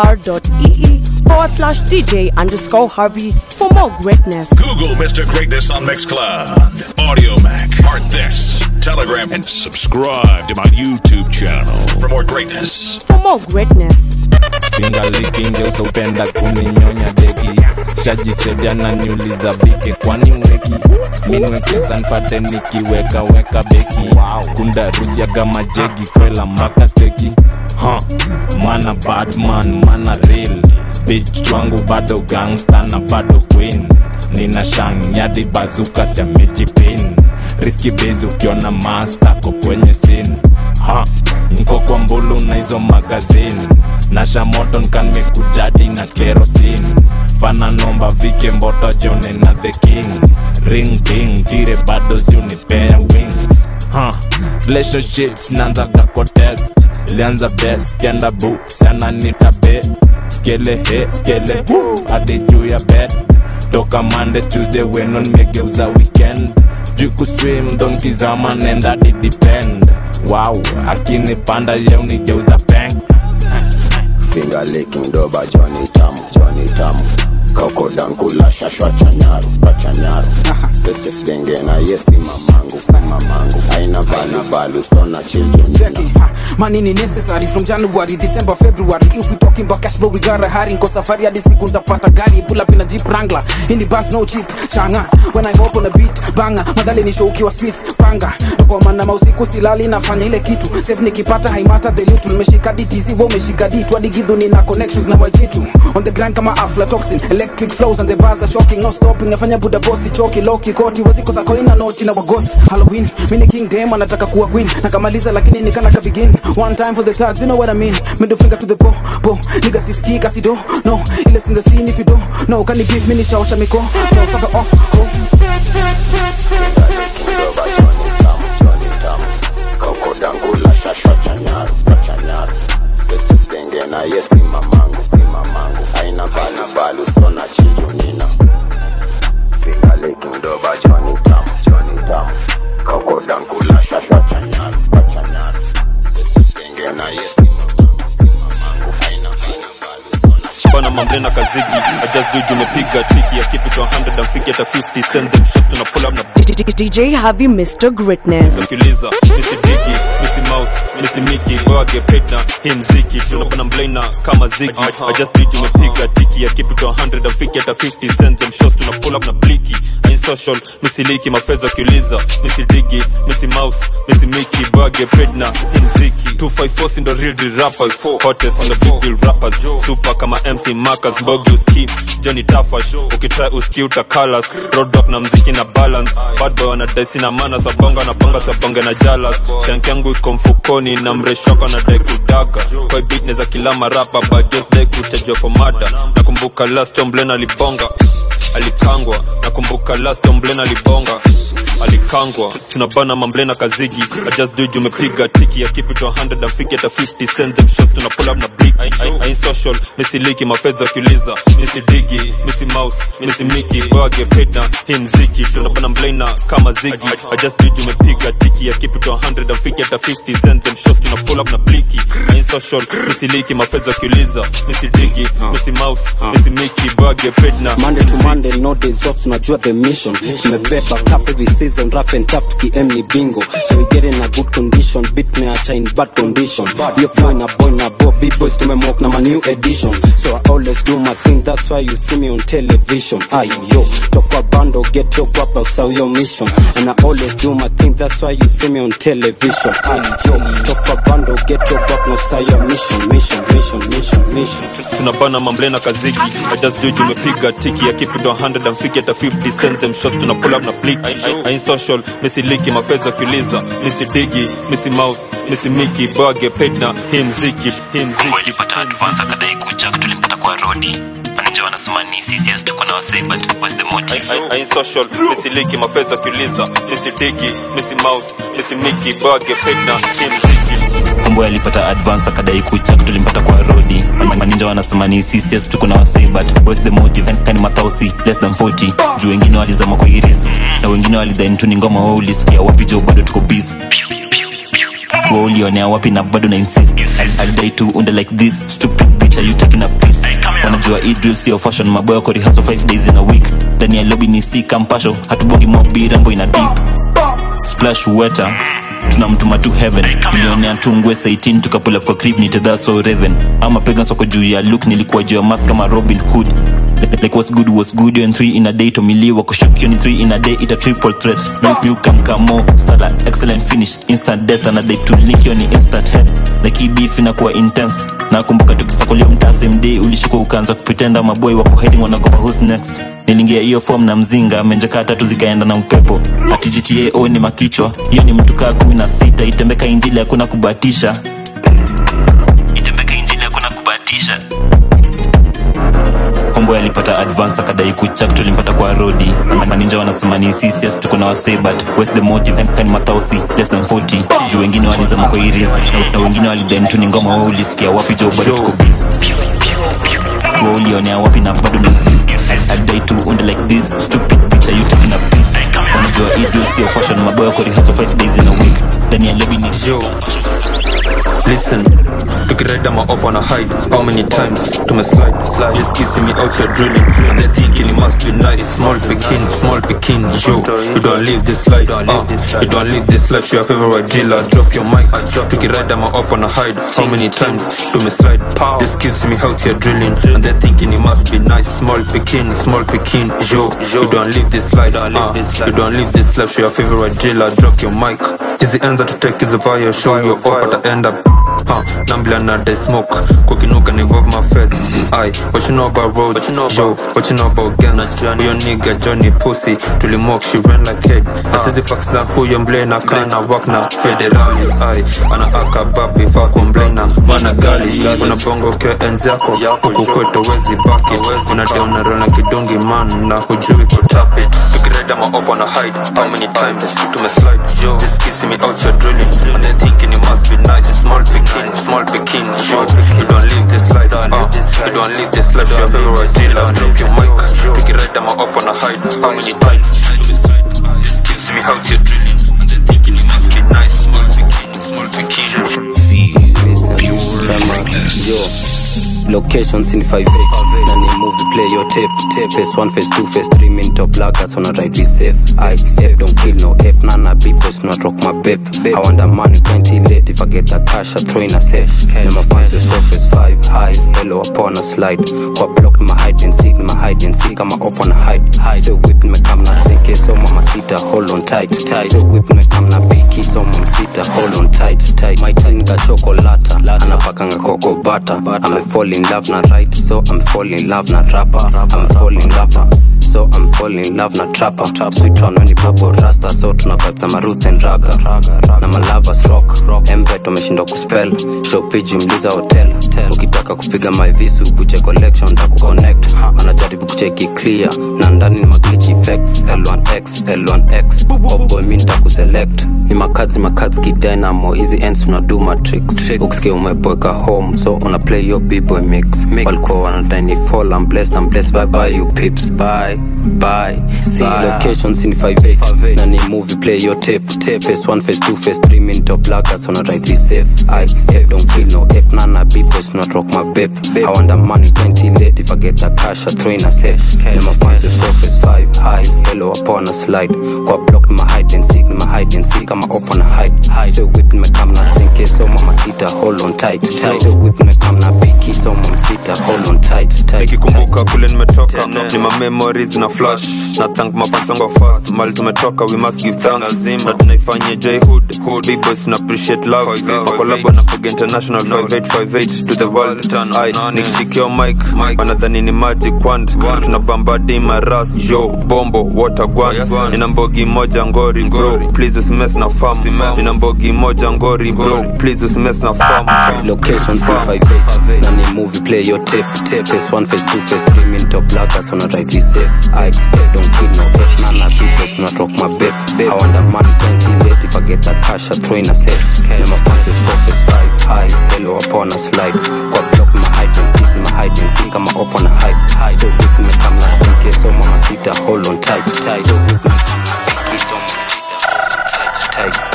S8: forward slash DJ underscore Harvey for more greatness.
S4: Google Mister Greatness on Mixcloud, Audio Mac, Heart This, Telegram, and subscribe to my YouTube channel for more greatness.
S8: For more greatness.
S2: Finger licking, geusa upenda kuninyonya deki. Shajisebia na niuliza bike kwani weki. Minwekesa npate nikiweka weka beki. Kunda rusia gama jegi kwela mpaka steki. Huh. Mana bad man, mana real. Bitch wangu bado gangsta na bado queen. Nina shang yadi bazuka sia mejipin. Risky base ukiona master ko kwenye scene. Ha, nko kwa mbulu na hizo magazine. Nasha moto nkanme kujadi na kerosene. Fana nomba vike mboto jone na the king. Ring ding, tire bado ziunipea wings. Ha, relationships nanza kako text. Lianza best, kienda books, yana nita bed. Skele he, skele woo, adi juu ya bed. Toka Monday, Tuesday, wenon megeuza weekend. Juku swim, don kizama, nenda di depend. Wow, akini panda yeu nigeuza bang.
S20: Finger licking doba Johnny Tamu, Johnny Tamu. Koko dankula shashwa chanyaru, chanyaru. Sese stenge na yesi mamangu, mamangu. Aina valu valu sona children.
S21: Money ni necessary from January, December, February. If we talking about cash, but we got a hurry. Nko safari hadi siku ndapata gari. Pull up in a Jeep Wrangler, in the bus no cheap. Changa, when I hop on a beat, banga. Madhali ni show ukiwa speeds, panga. Kwa maana mausiku silali nafanya ile kitu. Save nikipata haimata the little. Meshika D T C, wo meshika D. Twadi gidu ni na connections na wajitu. On the grind kama aflatoxin. Electric flows and the bars are shocking. No stopping, nafanya buda bossi choki. Loki koti, waziko za koina noti na wagost. Halloween, mini king dem anataka kuwa queen. Nakamaliza lakini nikana ka begin. One time for the tags, you know what I mean. Middle finger to the bow, bow. Niggas is key, cause you don't know. Illis in the scene if you don't know. Can you give me ni shaosha miko? No, fuck it off, go.
S20: Koko dangula shashwa chanyaru, chanyaru. Sese stenge na yesi mamangu, si mamangu. Aina valu valu sona childrenina. Finger licking doba Johnny Tamu, Johnny Tamu. Koko dangula shashwa chanyaru, chanyaru.
S6: Bana mambrena kazigi I just do jumepiga tiki I keep it one hundred and fiki at a fifty. Send them shots tuna pull up na
S8: D J Harvey, Mister Greatness.
S6: Mkiuliza, Missy Biggie, Missy Mouse, Missy Mickey. Boy I get paid na, hii mziki tunapana mblena kama Ziggy. I just do jumepiga tiki I keep it one hundred and fiki at a fifty. Send them shots tuna pull up na bliki. I ain't social, Missy Leaky. Mafeza kiuliza, Missy Diggy, Missy Mouse, Missy Mickey. Boy I get paid na, hii mziki two five four in the real deal rappers. Hottest in the big deal rappers. Super kama M C Marcus, Bogi uski, Johnny Tafash. Ukitry uski utakalas. Road dog na mziki na balance. Bad boy wanadaisi na mana. Sabonga na bonga sabonga na jalas. Shank yangu iko mfukoni na mreshoko na dai kudaga. Kwa beat neza kila marapa but just dai kutajwa for murder. Nakumbuka last time Blena libonga alikangwa. Nakumbuka last time Blena libonga alikangwa tunabana mamblena kazigi I just do you mepiga tiki ya keep it to one hundred and fiki at fifty send them shots tuna pull up na blick I ain't social missy liki mafedza kiuliza missy digi missy mouse missy mickey bage pedna him ziki tunabana mblena kama zigi I just do you mepiga tiki ya keep it to one hundred and fiki at fifty send them shots tuna pull up na bliki I ain't social missy liki mafedza kiuliza missy digi missy mouse missy mickey bage pedna
S2: Monday to Monday no days off tunajua the mission tumebeba cup every season rap and tap tuki ni bingo so we get in a good condition beat me acha in bad condition you flow na boy na boy big boys tumemok na my new edition so I always do my thing that's why you see me on television ay yo talk about bando get your guap outside your mission and I always do my thing that's why you see me on television ay yo talk about bando get your guap outside your mission mission mission mission mission
S6: tunabana mamblena kazigi I just do you mepiga tiki ya keep it one hundred and fiki at fifty send them shots tuna pull up na blick I, I, I ain't social missy liki mafedza kiuliza missy digi missy mouse missy mickey bage pedna him ziki him ziki
S1: walipata advance akadai kuja tulimpata kwa rodi anajua wanasema ni C C S tuko na wasee but what's the motive
S6: I, I, I ain't social missy liki mafedza kiuliza missy digi missy mouse missy mickey bage pedna him ziki
S1: Kombo alipata advance akadai kuja tulimpata kwa rodi maninja wanasema ni C C S tuko na wasee but what's the motive kani matausi less than forty juu wengine walizama kwa iris na wengine walidhani tu ni ngoma wao ulisikia wapi jo bado tuko busy wao ulionea wapi na bado na insist I'll die to under like this stupid bitch are you taking a piece wanajua e drill sio fashion maboy wako rehearsal five days in a week ndani ya lobby ni si kampasho hatubogi mobi rambo ina deep splash water tunamtuma to heaven milionea tungwe eighteen tukapula kwa crib ni tedha so raven ama pega soko juu ya look nilikuwa juu ya mask kama Robin Hood like what's good was good and three in a day to miliwa kushuki on three in a day it a triple threat no you come come sala excellent finish instant death and a day to link you on instant head like beef inakuwa intense na kumbuka tukisakulia mtase mday ulishuka ukaanza kupitenda maboy wako heading wanagopa who's next nilingia hiyo form na mzinga menjeka tatu zikaenda na upepo ati G T A O ni makichwa hiyo ni mtu kaa kumi na sita itembeka injili hakuna kubatisha itembeka injili hakuna kubatisha Kombo alipata advance akadai kuchak tulimpata kwa rodi maninja wanasema ni C C S tuko na wasee but what's the motive kani matausi less than forty juu wengine walizama kwa iris na wengine walidhani tu ni ngoma wao ulisikia wapi jo bado tuko busy wao ulionea wapi na bado ni I'll die to under like this stupid bitch are you taking a piece wanajua e drill sio fashion maboy wako rehearsal five days in a week ndani ya lobby ni
S6: yo listen tukirida ma up on a hide how many times to me slide slide just kissing me out your drilling and they thinking it must be nice small bikini small bikini yo you don't live this life uh, you don't live this life your favorite dealer drop your mic tukirida ma up on a hide how many times to me slide just kissing me out your drilling and they thinking it must be nice small bikini small bikini yo you don't live this life uh, you don't live this life your favorite dealer drop your mic is the answer to take is a fire show you up at the end up huh nambla na de smoke kukinuka ni involve my feds I what you know about roads yo what you know about gangs your nigga Johnny pussy tulimok she ran like head I said the facts na who you blame na kana work na federalis I ana akababi fa kumblena wana gali una bongo ke enzako huku kwetu wezi baki una down rona kidongi man na hujui kutap it tukireda ma up on a hide how many times to me slide yo just kissing me out your drilling and they thinking it must be nice small bikini small bikini yo you don't live this life uh, you don't live this life your favorite dealer drop your mic tukireda ma up on a hide how many times to me slide just kissing me out your drilling and they thinking it must be nice small bikini small bikini
S2: pure greatness locations in five eight na ni movie play your tape tape phase one phase two phase three min top blackers on a ride be safe I F don't kill no ape nana beepos not rock my babe I want that money plenty late if I get that cash I throw in a safe and my fans with surface five high hello upon a slide kwa block my hide and seek my hide and seek I'm up on a hide hide so whip me come na sink so mama sita hold on tight tight so whip me come na biki so mama sita hold on tight tight my tongue got chocolate anapakanga cocoa butter I'm falling in love na right so I'm falling in love na rapper I'm falling in love so I'm falling in love na trapper. Sweet one when you bubble rasta, so tuna vibe na maruth and raga. Na malavas rock, Embet wameshindwa kuspell. Show page mliza hotel. Ukitaka kupiga my visu, kuche collection ta kuconnect. Wanajaribu kucheki clear, na ndani ni maglitch effects. L one X, L one X, oh boy mi nita kuselect. Ni makazi makazi ki dynamo, easy ends una do matrix. Ukisikia umeboeka home, so una play your b-boy mix. Walikuwa wanadai ni fall, I'm blessed, I'm blessed, bye bye you pips, bye, bye. See location, see five eight, na ni movie, play your tape, tape. Phase one, phase two, phase three, min top laggers, on a right be safe. I safe, don't feel no ape, nana b-boys, not rock my babe. I want the money, plenty late, if I get the cash, I throw in a safe. Then my fans with four, phase five, high, hello upon a slide. Go block, my hide and seek, my hide and seek, I'm up on a hide. So whip me, come na sink, so mama sita, hold on tight. So whip me, come na picky, so mama sita, hold on tight.
S6: Nikikumbuka kule nimetoka, ni ma memories na flash. Na thank my fans wangu fast, mali tumetoka, we must give thanks. Na tunaifanya J Hood, big boys na appreciate love. Kwa collabo na Fuga International five eight five eight to the world. I nikishikio mic, wanadhani ni magic wand. Tunabamba dima ras, yo, bombo, water gwan. Nina mbogi moja ngori bro, please usimess na farm. Nina mbogi moja ngori bro, please usimess na farm.
S2: Location C five eight, na ni movie, play your tape, tape. Phase one, phase two, phase three, min top laggers, on a right be safe. I don't feel no hate, nana because not rock my babe. I want the money, plenty late, if I get that cash, I throw in a safe. Then my fans with four, phase five, high, hello upon a slide. Go block my hide and seek, my hide and seek, I'm up on a hype. So with me, come na sink, so mama sita, hold on tight, tight. So with me, so mama sita, tight, tight.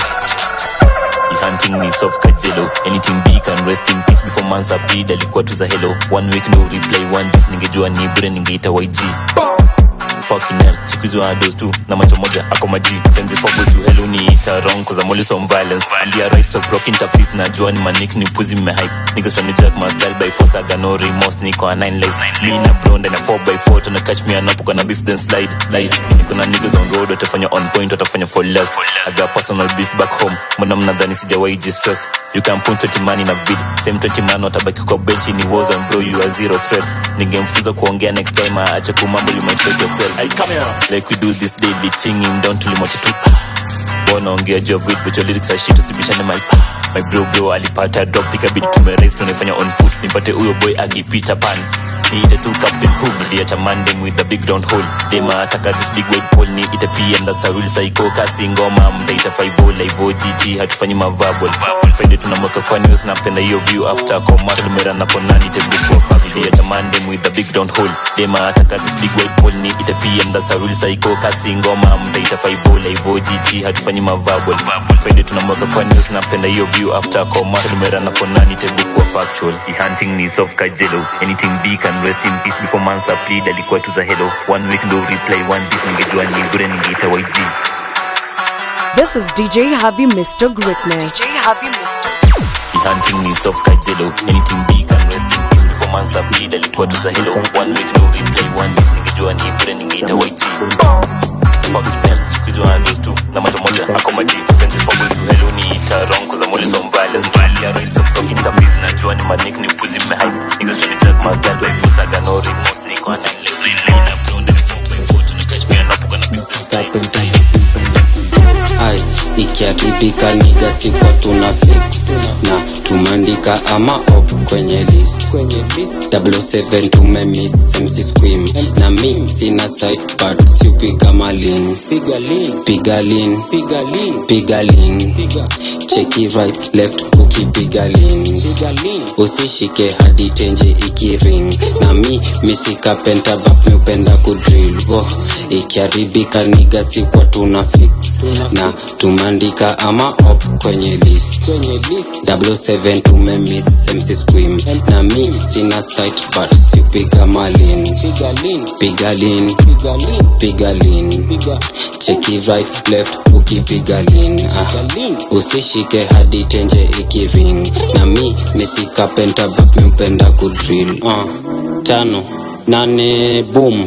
S1: Hunting me soft kajelo, anything big and rest in peace before months are bleed. Alikuwa tu za hello, one week no reply, one this ningejua ni bure ningeita Y G. Fucking hell, sikuizu wana dose tu, na macho moja ako maji. Send this fuck to hello ni ita wrong, cause I'm always on violence. And they are right, so broke interface na jua ni manik ni puzi me hype. Niggas trying to jack my style by force, I got no remorse, niko a nine lives. Me na blonde and a four by four, trying to catch me and up, gonna beef then slide. Slide. Niko na niggas on road, watafanya on point, watafanya for less. I got personal beef back home, mbona mnadhani sijawahi distress. You can point twenty man in a vid, same twenty man watabaki kwa bench ni wars and bro you are zero threats. Ningemfunza kuongea next time, acha kumambo, you might hurt yourself. I come here like we do this daily, ching him down till mochi tu. Wanna ongea juu of it, but your lyrics are shit, usibishane my my bro bro alipata drop, ikabidi tumeraise, tunafanya on foot. Nipate huyo boy akipita pani, niite tu Captain Hook, niliacha mandem with a big round hole. Dema ataka this big white pole, ni ita P and that's a real psycho. Kasi ngoma mdaita five oh live O G G, hatufanyi mavabol. Friday tunamweka kwa news, napenda hiyo view after commercial. Lumera na ponani te big kwa fuck, niliacha mandem with a big round hole. Dema ataka this big white pole, ni ita P and that's a real psycho. Kasi ngoma mdaita five oh live O G G, hatufanyi mavabol. Friday tunamweka kwa news, napenda hiyo view after commercial. Lumera na ponani te big kwa factual. The hunting ni soft kajelo, anything big and rest in peace before months are plead. Alikuwa tu za hello, one week no reply, one this ningejua ni bure ningeita Y G.
S8: This is D J Javi, Mister Greatness. D J Javi, Mister
S1: The hunting me soft kajelo, anything big and rest in peace before months are plead. Alikuwa tu za hello, one week no reply, one this ningejua ni bure ningeita Y G. Fucking hell, sikuizu wana dose tu, na macho moja ako maji. Send this fuck to hello ni ita wrong, cause I'm always on violence. Yeah, right, stop talking the face, na jua ni manik ni puzi me hype. Niggas trying to jack my style by force, I got no remorse, niko a nine lives. Line up, down, then four by four, trying to catch me and up, gonna beef this time.
S2: Ay, ikiharibika niga sikuwa tuna fix, na tumandika ama op kwenye list. double oh seven tumemiss M C Squim, na mi sina site but siupiga malin. Piga lin, piga lin, piga lin, piga lin. Check it right, left, ukipiga lin. Usishike hadi tenje ikiring, na mi misika penta bap miupenda kudrill. Oh, ikiharibika niga sikuwa tuna fix, na tumandika ama op kwenye list. double oh seven tumemiss M C Squim, na mi sina site but siupiga malin. Piga lin, piga lin, piga lin. Check it right, left, ukipiga lin. Ah, usishike hadi tenje ikiring, na mi misika penta bap miupenda kudrill. Ah, tano nane boom,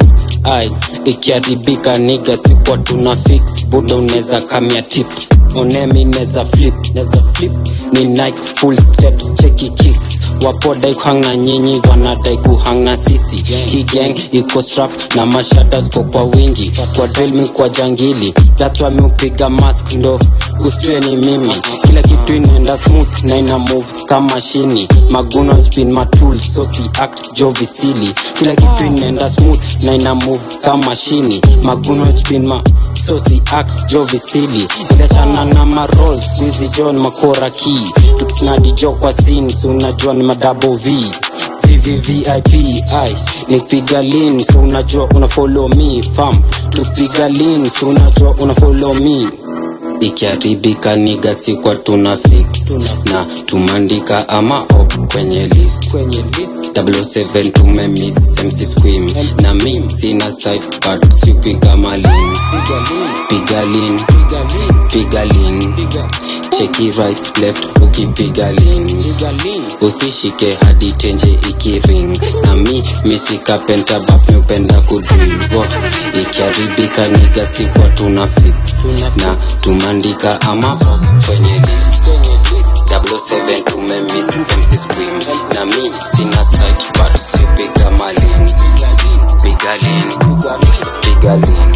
S19: ai ikiharibika niga sikuwa tuna fix buda uneza kamia tips onemi neza flip neza flip ni Nike full steps cheki kicks wapodai kuhanga nyinyi wanadai kuhanga sisi hii gang iko strap na mashadas kwa kwa wingi kwa drill mi kwa jangili that's why mi upiga mask ndo ustue ni mimi kila kitu inaenda smooth na ina move kama shini maguno spin my tools so si act jovi silly kila kitu inaenda smooth na ina move kama shini maguno spin my so si act jovi silly ile chana na ma rolls squeezy John makora key tukisnadi jo kwa scene so unajua ni madouble V V V V I P I nipiga lean so unajua una follow me fam tupiga lean so unajua una follow me ikiharibika niga sikwa tuna fix na tumandika ama op kwenye list kwenye list double oh seven tumemiss M C Squim na mi sina side but sipiga malin piga lean piga lean cheki right left ukipiga lean usishike hadi tenje ikiring na mi misika penta bap miupenda kudrill ikiharibika niga sikwa tuna fix na tumandika ama kwenye list double oh seven tumemiss M C Squim na mi sina side but sipiga malin piga lean piga lean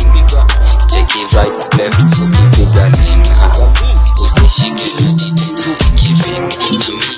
S19: cheki right left ukipiga lean usishike hadi tenje ikiring na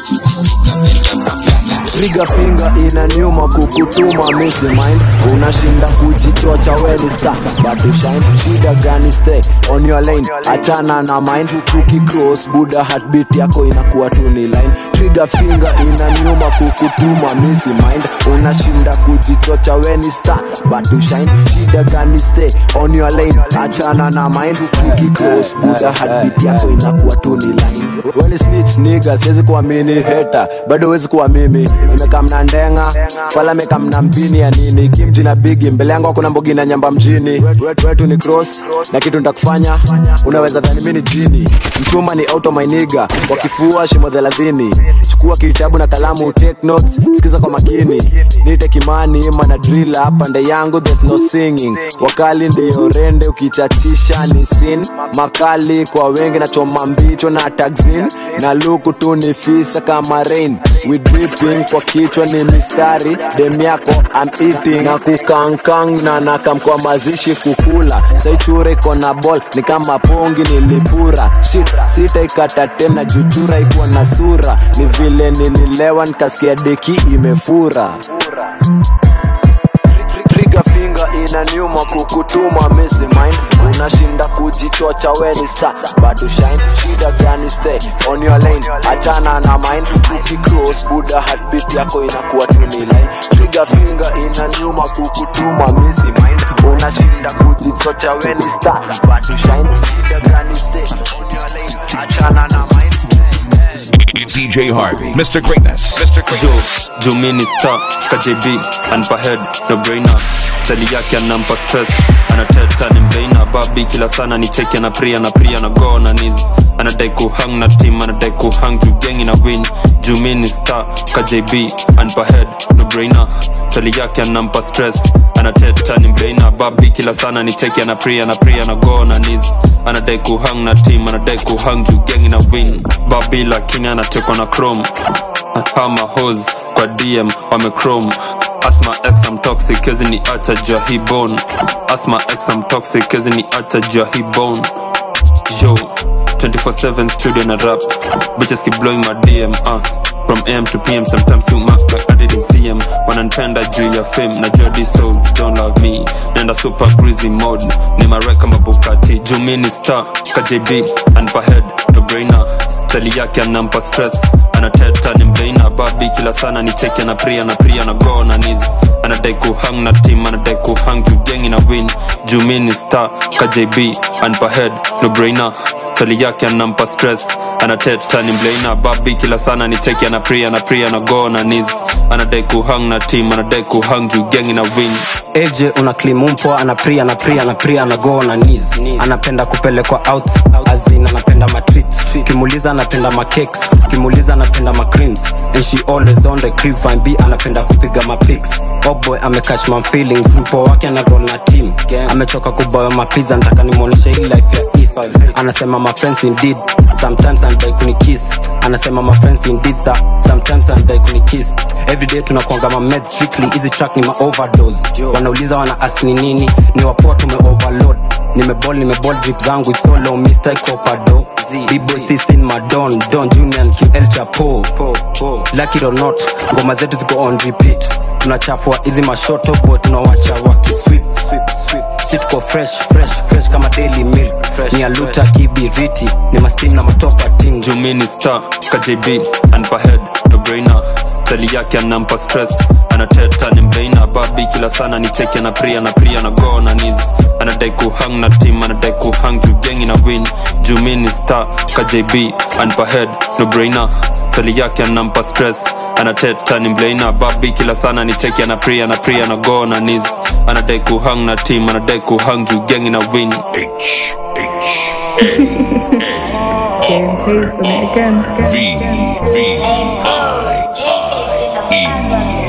S19: mi
S12: Trigger finger ina nyuma kukutuma missy mind unashinda kujichocha weni star but to shine shida gani stay on your lane achana na mind tuki cross buda heartbeat yako inakuwa tu ni line trigger finger ina nyuma kukutuma missy mind unashinda kujichocha weni star but to shine shida gani stay on your lane achana na mind tuki cross buda heartbeat yako inakuwa tu ni line when snitch nigga siwezi kuamini hater bado wezi kuwa mimi nimekamna ndenga wala mekamna mpini ya nini kimji na bigi mbele yangu kuna mbogi na nyamba mjini wetu ni cross na kitu nitakufanya unaweza dhani mimi ni jini mtuma ni auto my nigga kwa kifua shimo thelathini chukua kitabu na kalamu take notes sikiza kwa makini nite kimani mana drill hapa nde yangu there's no singing wakali ndio rende ukichachisha ni sin makali kwa wengi na choma mbicho na taxin na luku tu ni fisa kama rain we dripping kwa kichwa ni mistari dem yako I'm eating na kukankang na nakam kwa mazishi kukula saichure kona ball ni kama pongi nilipura shit sita ikata tena juchura ikuwa na sura ni vile nililewa nikasikia deki imefura trigger finger ina nyuma kukutuma missy mind unashinda kujichocha weni star but to shine shida gani stay on your lane achana na mind tuki cross buda heartbeat yako inakuwa tu ni line trigger finger ina nyuma kukutuma missy mind unashinda kujichocha weni star but to shine shida gani stay on your lane achana na mind
S4: It's E J Harvey, Mister Greatness. Mister Greatness.
S6: Joe, Joe Minister, K J B, and per head, no brainer. Tali yake anampa stress, anateta ni mbeina. Babi kila sana ni cheki na pria na pria na go na knees. Anadai kuhang na team, anadai kuhang juu gang ina win. Joe Minister, K J B, and per head, no brainer. Tali yake anampa stress, anateta ni mbeina. Babi kila sana ni cheki na pria na pria na go na knees. Anadai kuhang na team, anadai kuhang juu gang ina win. Babi lakini anatekwa na chrome. Hama hose kwa D M wame chrome. Asma X I'm toxic kezi ni acha jua hii bone. Asma X I'm toxic kezi ni acha jua hii bone. Yo twenty-four seven studio na rap. Bitches keep blowing my D M uh. From A M to P M sometimes you mark like I didn't see him. Wananipenda juu ya fame na jua these souls don't love me. Nenda super greasy mode ni mareka mabukati. Juu mini star K J B and per head no brainer. Tali yake anampa stress, anateta ni mbeina. Babi kila sana ni cheki na pria na pria na go na knees. Anadai kuhang na team, anadai kuhang juu gang ina win. Juu mini star K J B and per head no brainer. Tali yake anampa stress, anateta ni mlaina babi kila sana ni cheki ana pria na pria na go na knees anadai kuhang na team anadai kuhang juu gang ina win.
S19: A J una claim mpo ana pria na pria na pria na go na knees anapenda kupelekwa out azina anapenda ma treats kimuliza anapenda ma cakes kimuliza anapenda ma creams and she always on the crib fine B anapenda kupiga ma pics. Oh boy ame catch my feelings mpo wake ana roll na team amechoka kuboya ma pizza nataka nimuoneshe hii life ya east anasema my friends indeed sometimes anadai kunikiss anasema my friends indeed sir sometimes anadai kunikiss every day tunakuanga ma meds strictly easy track ni ma overdose wanauliza wana ask ni nini ni wapoa tume overload nimeball nimeball drip zangu it's so low mister Copado B-boy sis in my don Don Junior and Q L Chapo like it or not ngoma zetu ziko on repeat tunachafua hizi mashoto boy tunawacha waki sweep sitko fresh fresh fresh kama daily milk ni aluta kibiriti ni mastim na matopa ting
S6: Jumini star ka J B and per head no brainer tali yake anampa stress anateta ni mlaina babi kila sana ni cheki na pria na pria na go na knees anadai kuhang na team anadai kuhang juu gang ina win. Jumini star ka J B and per head no brainer tali yake anampa stress anateta ni mlaina babi kila sana ni cheki na pria na pria na go na knees anadai kuhang na team anadai kuhang juu gang ina win.
S4: H H A R V V I I E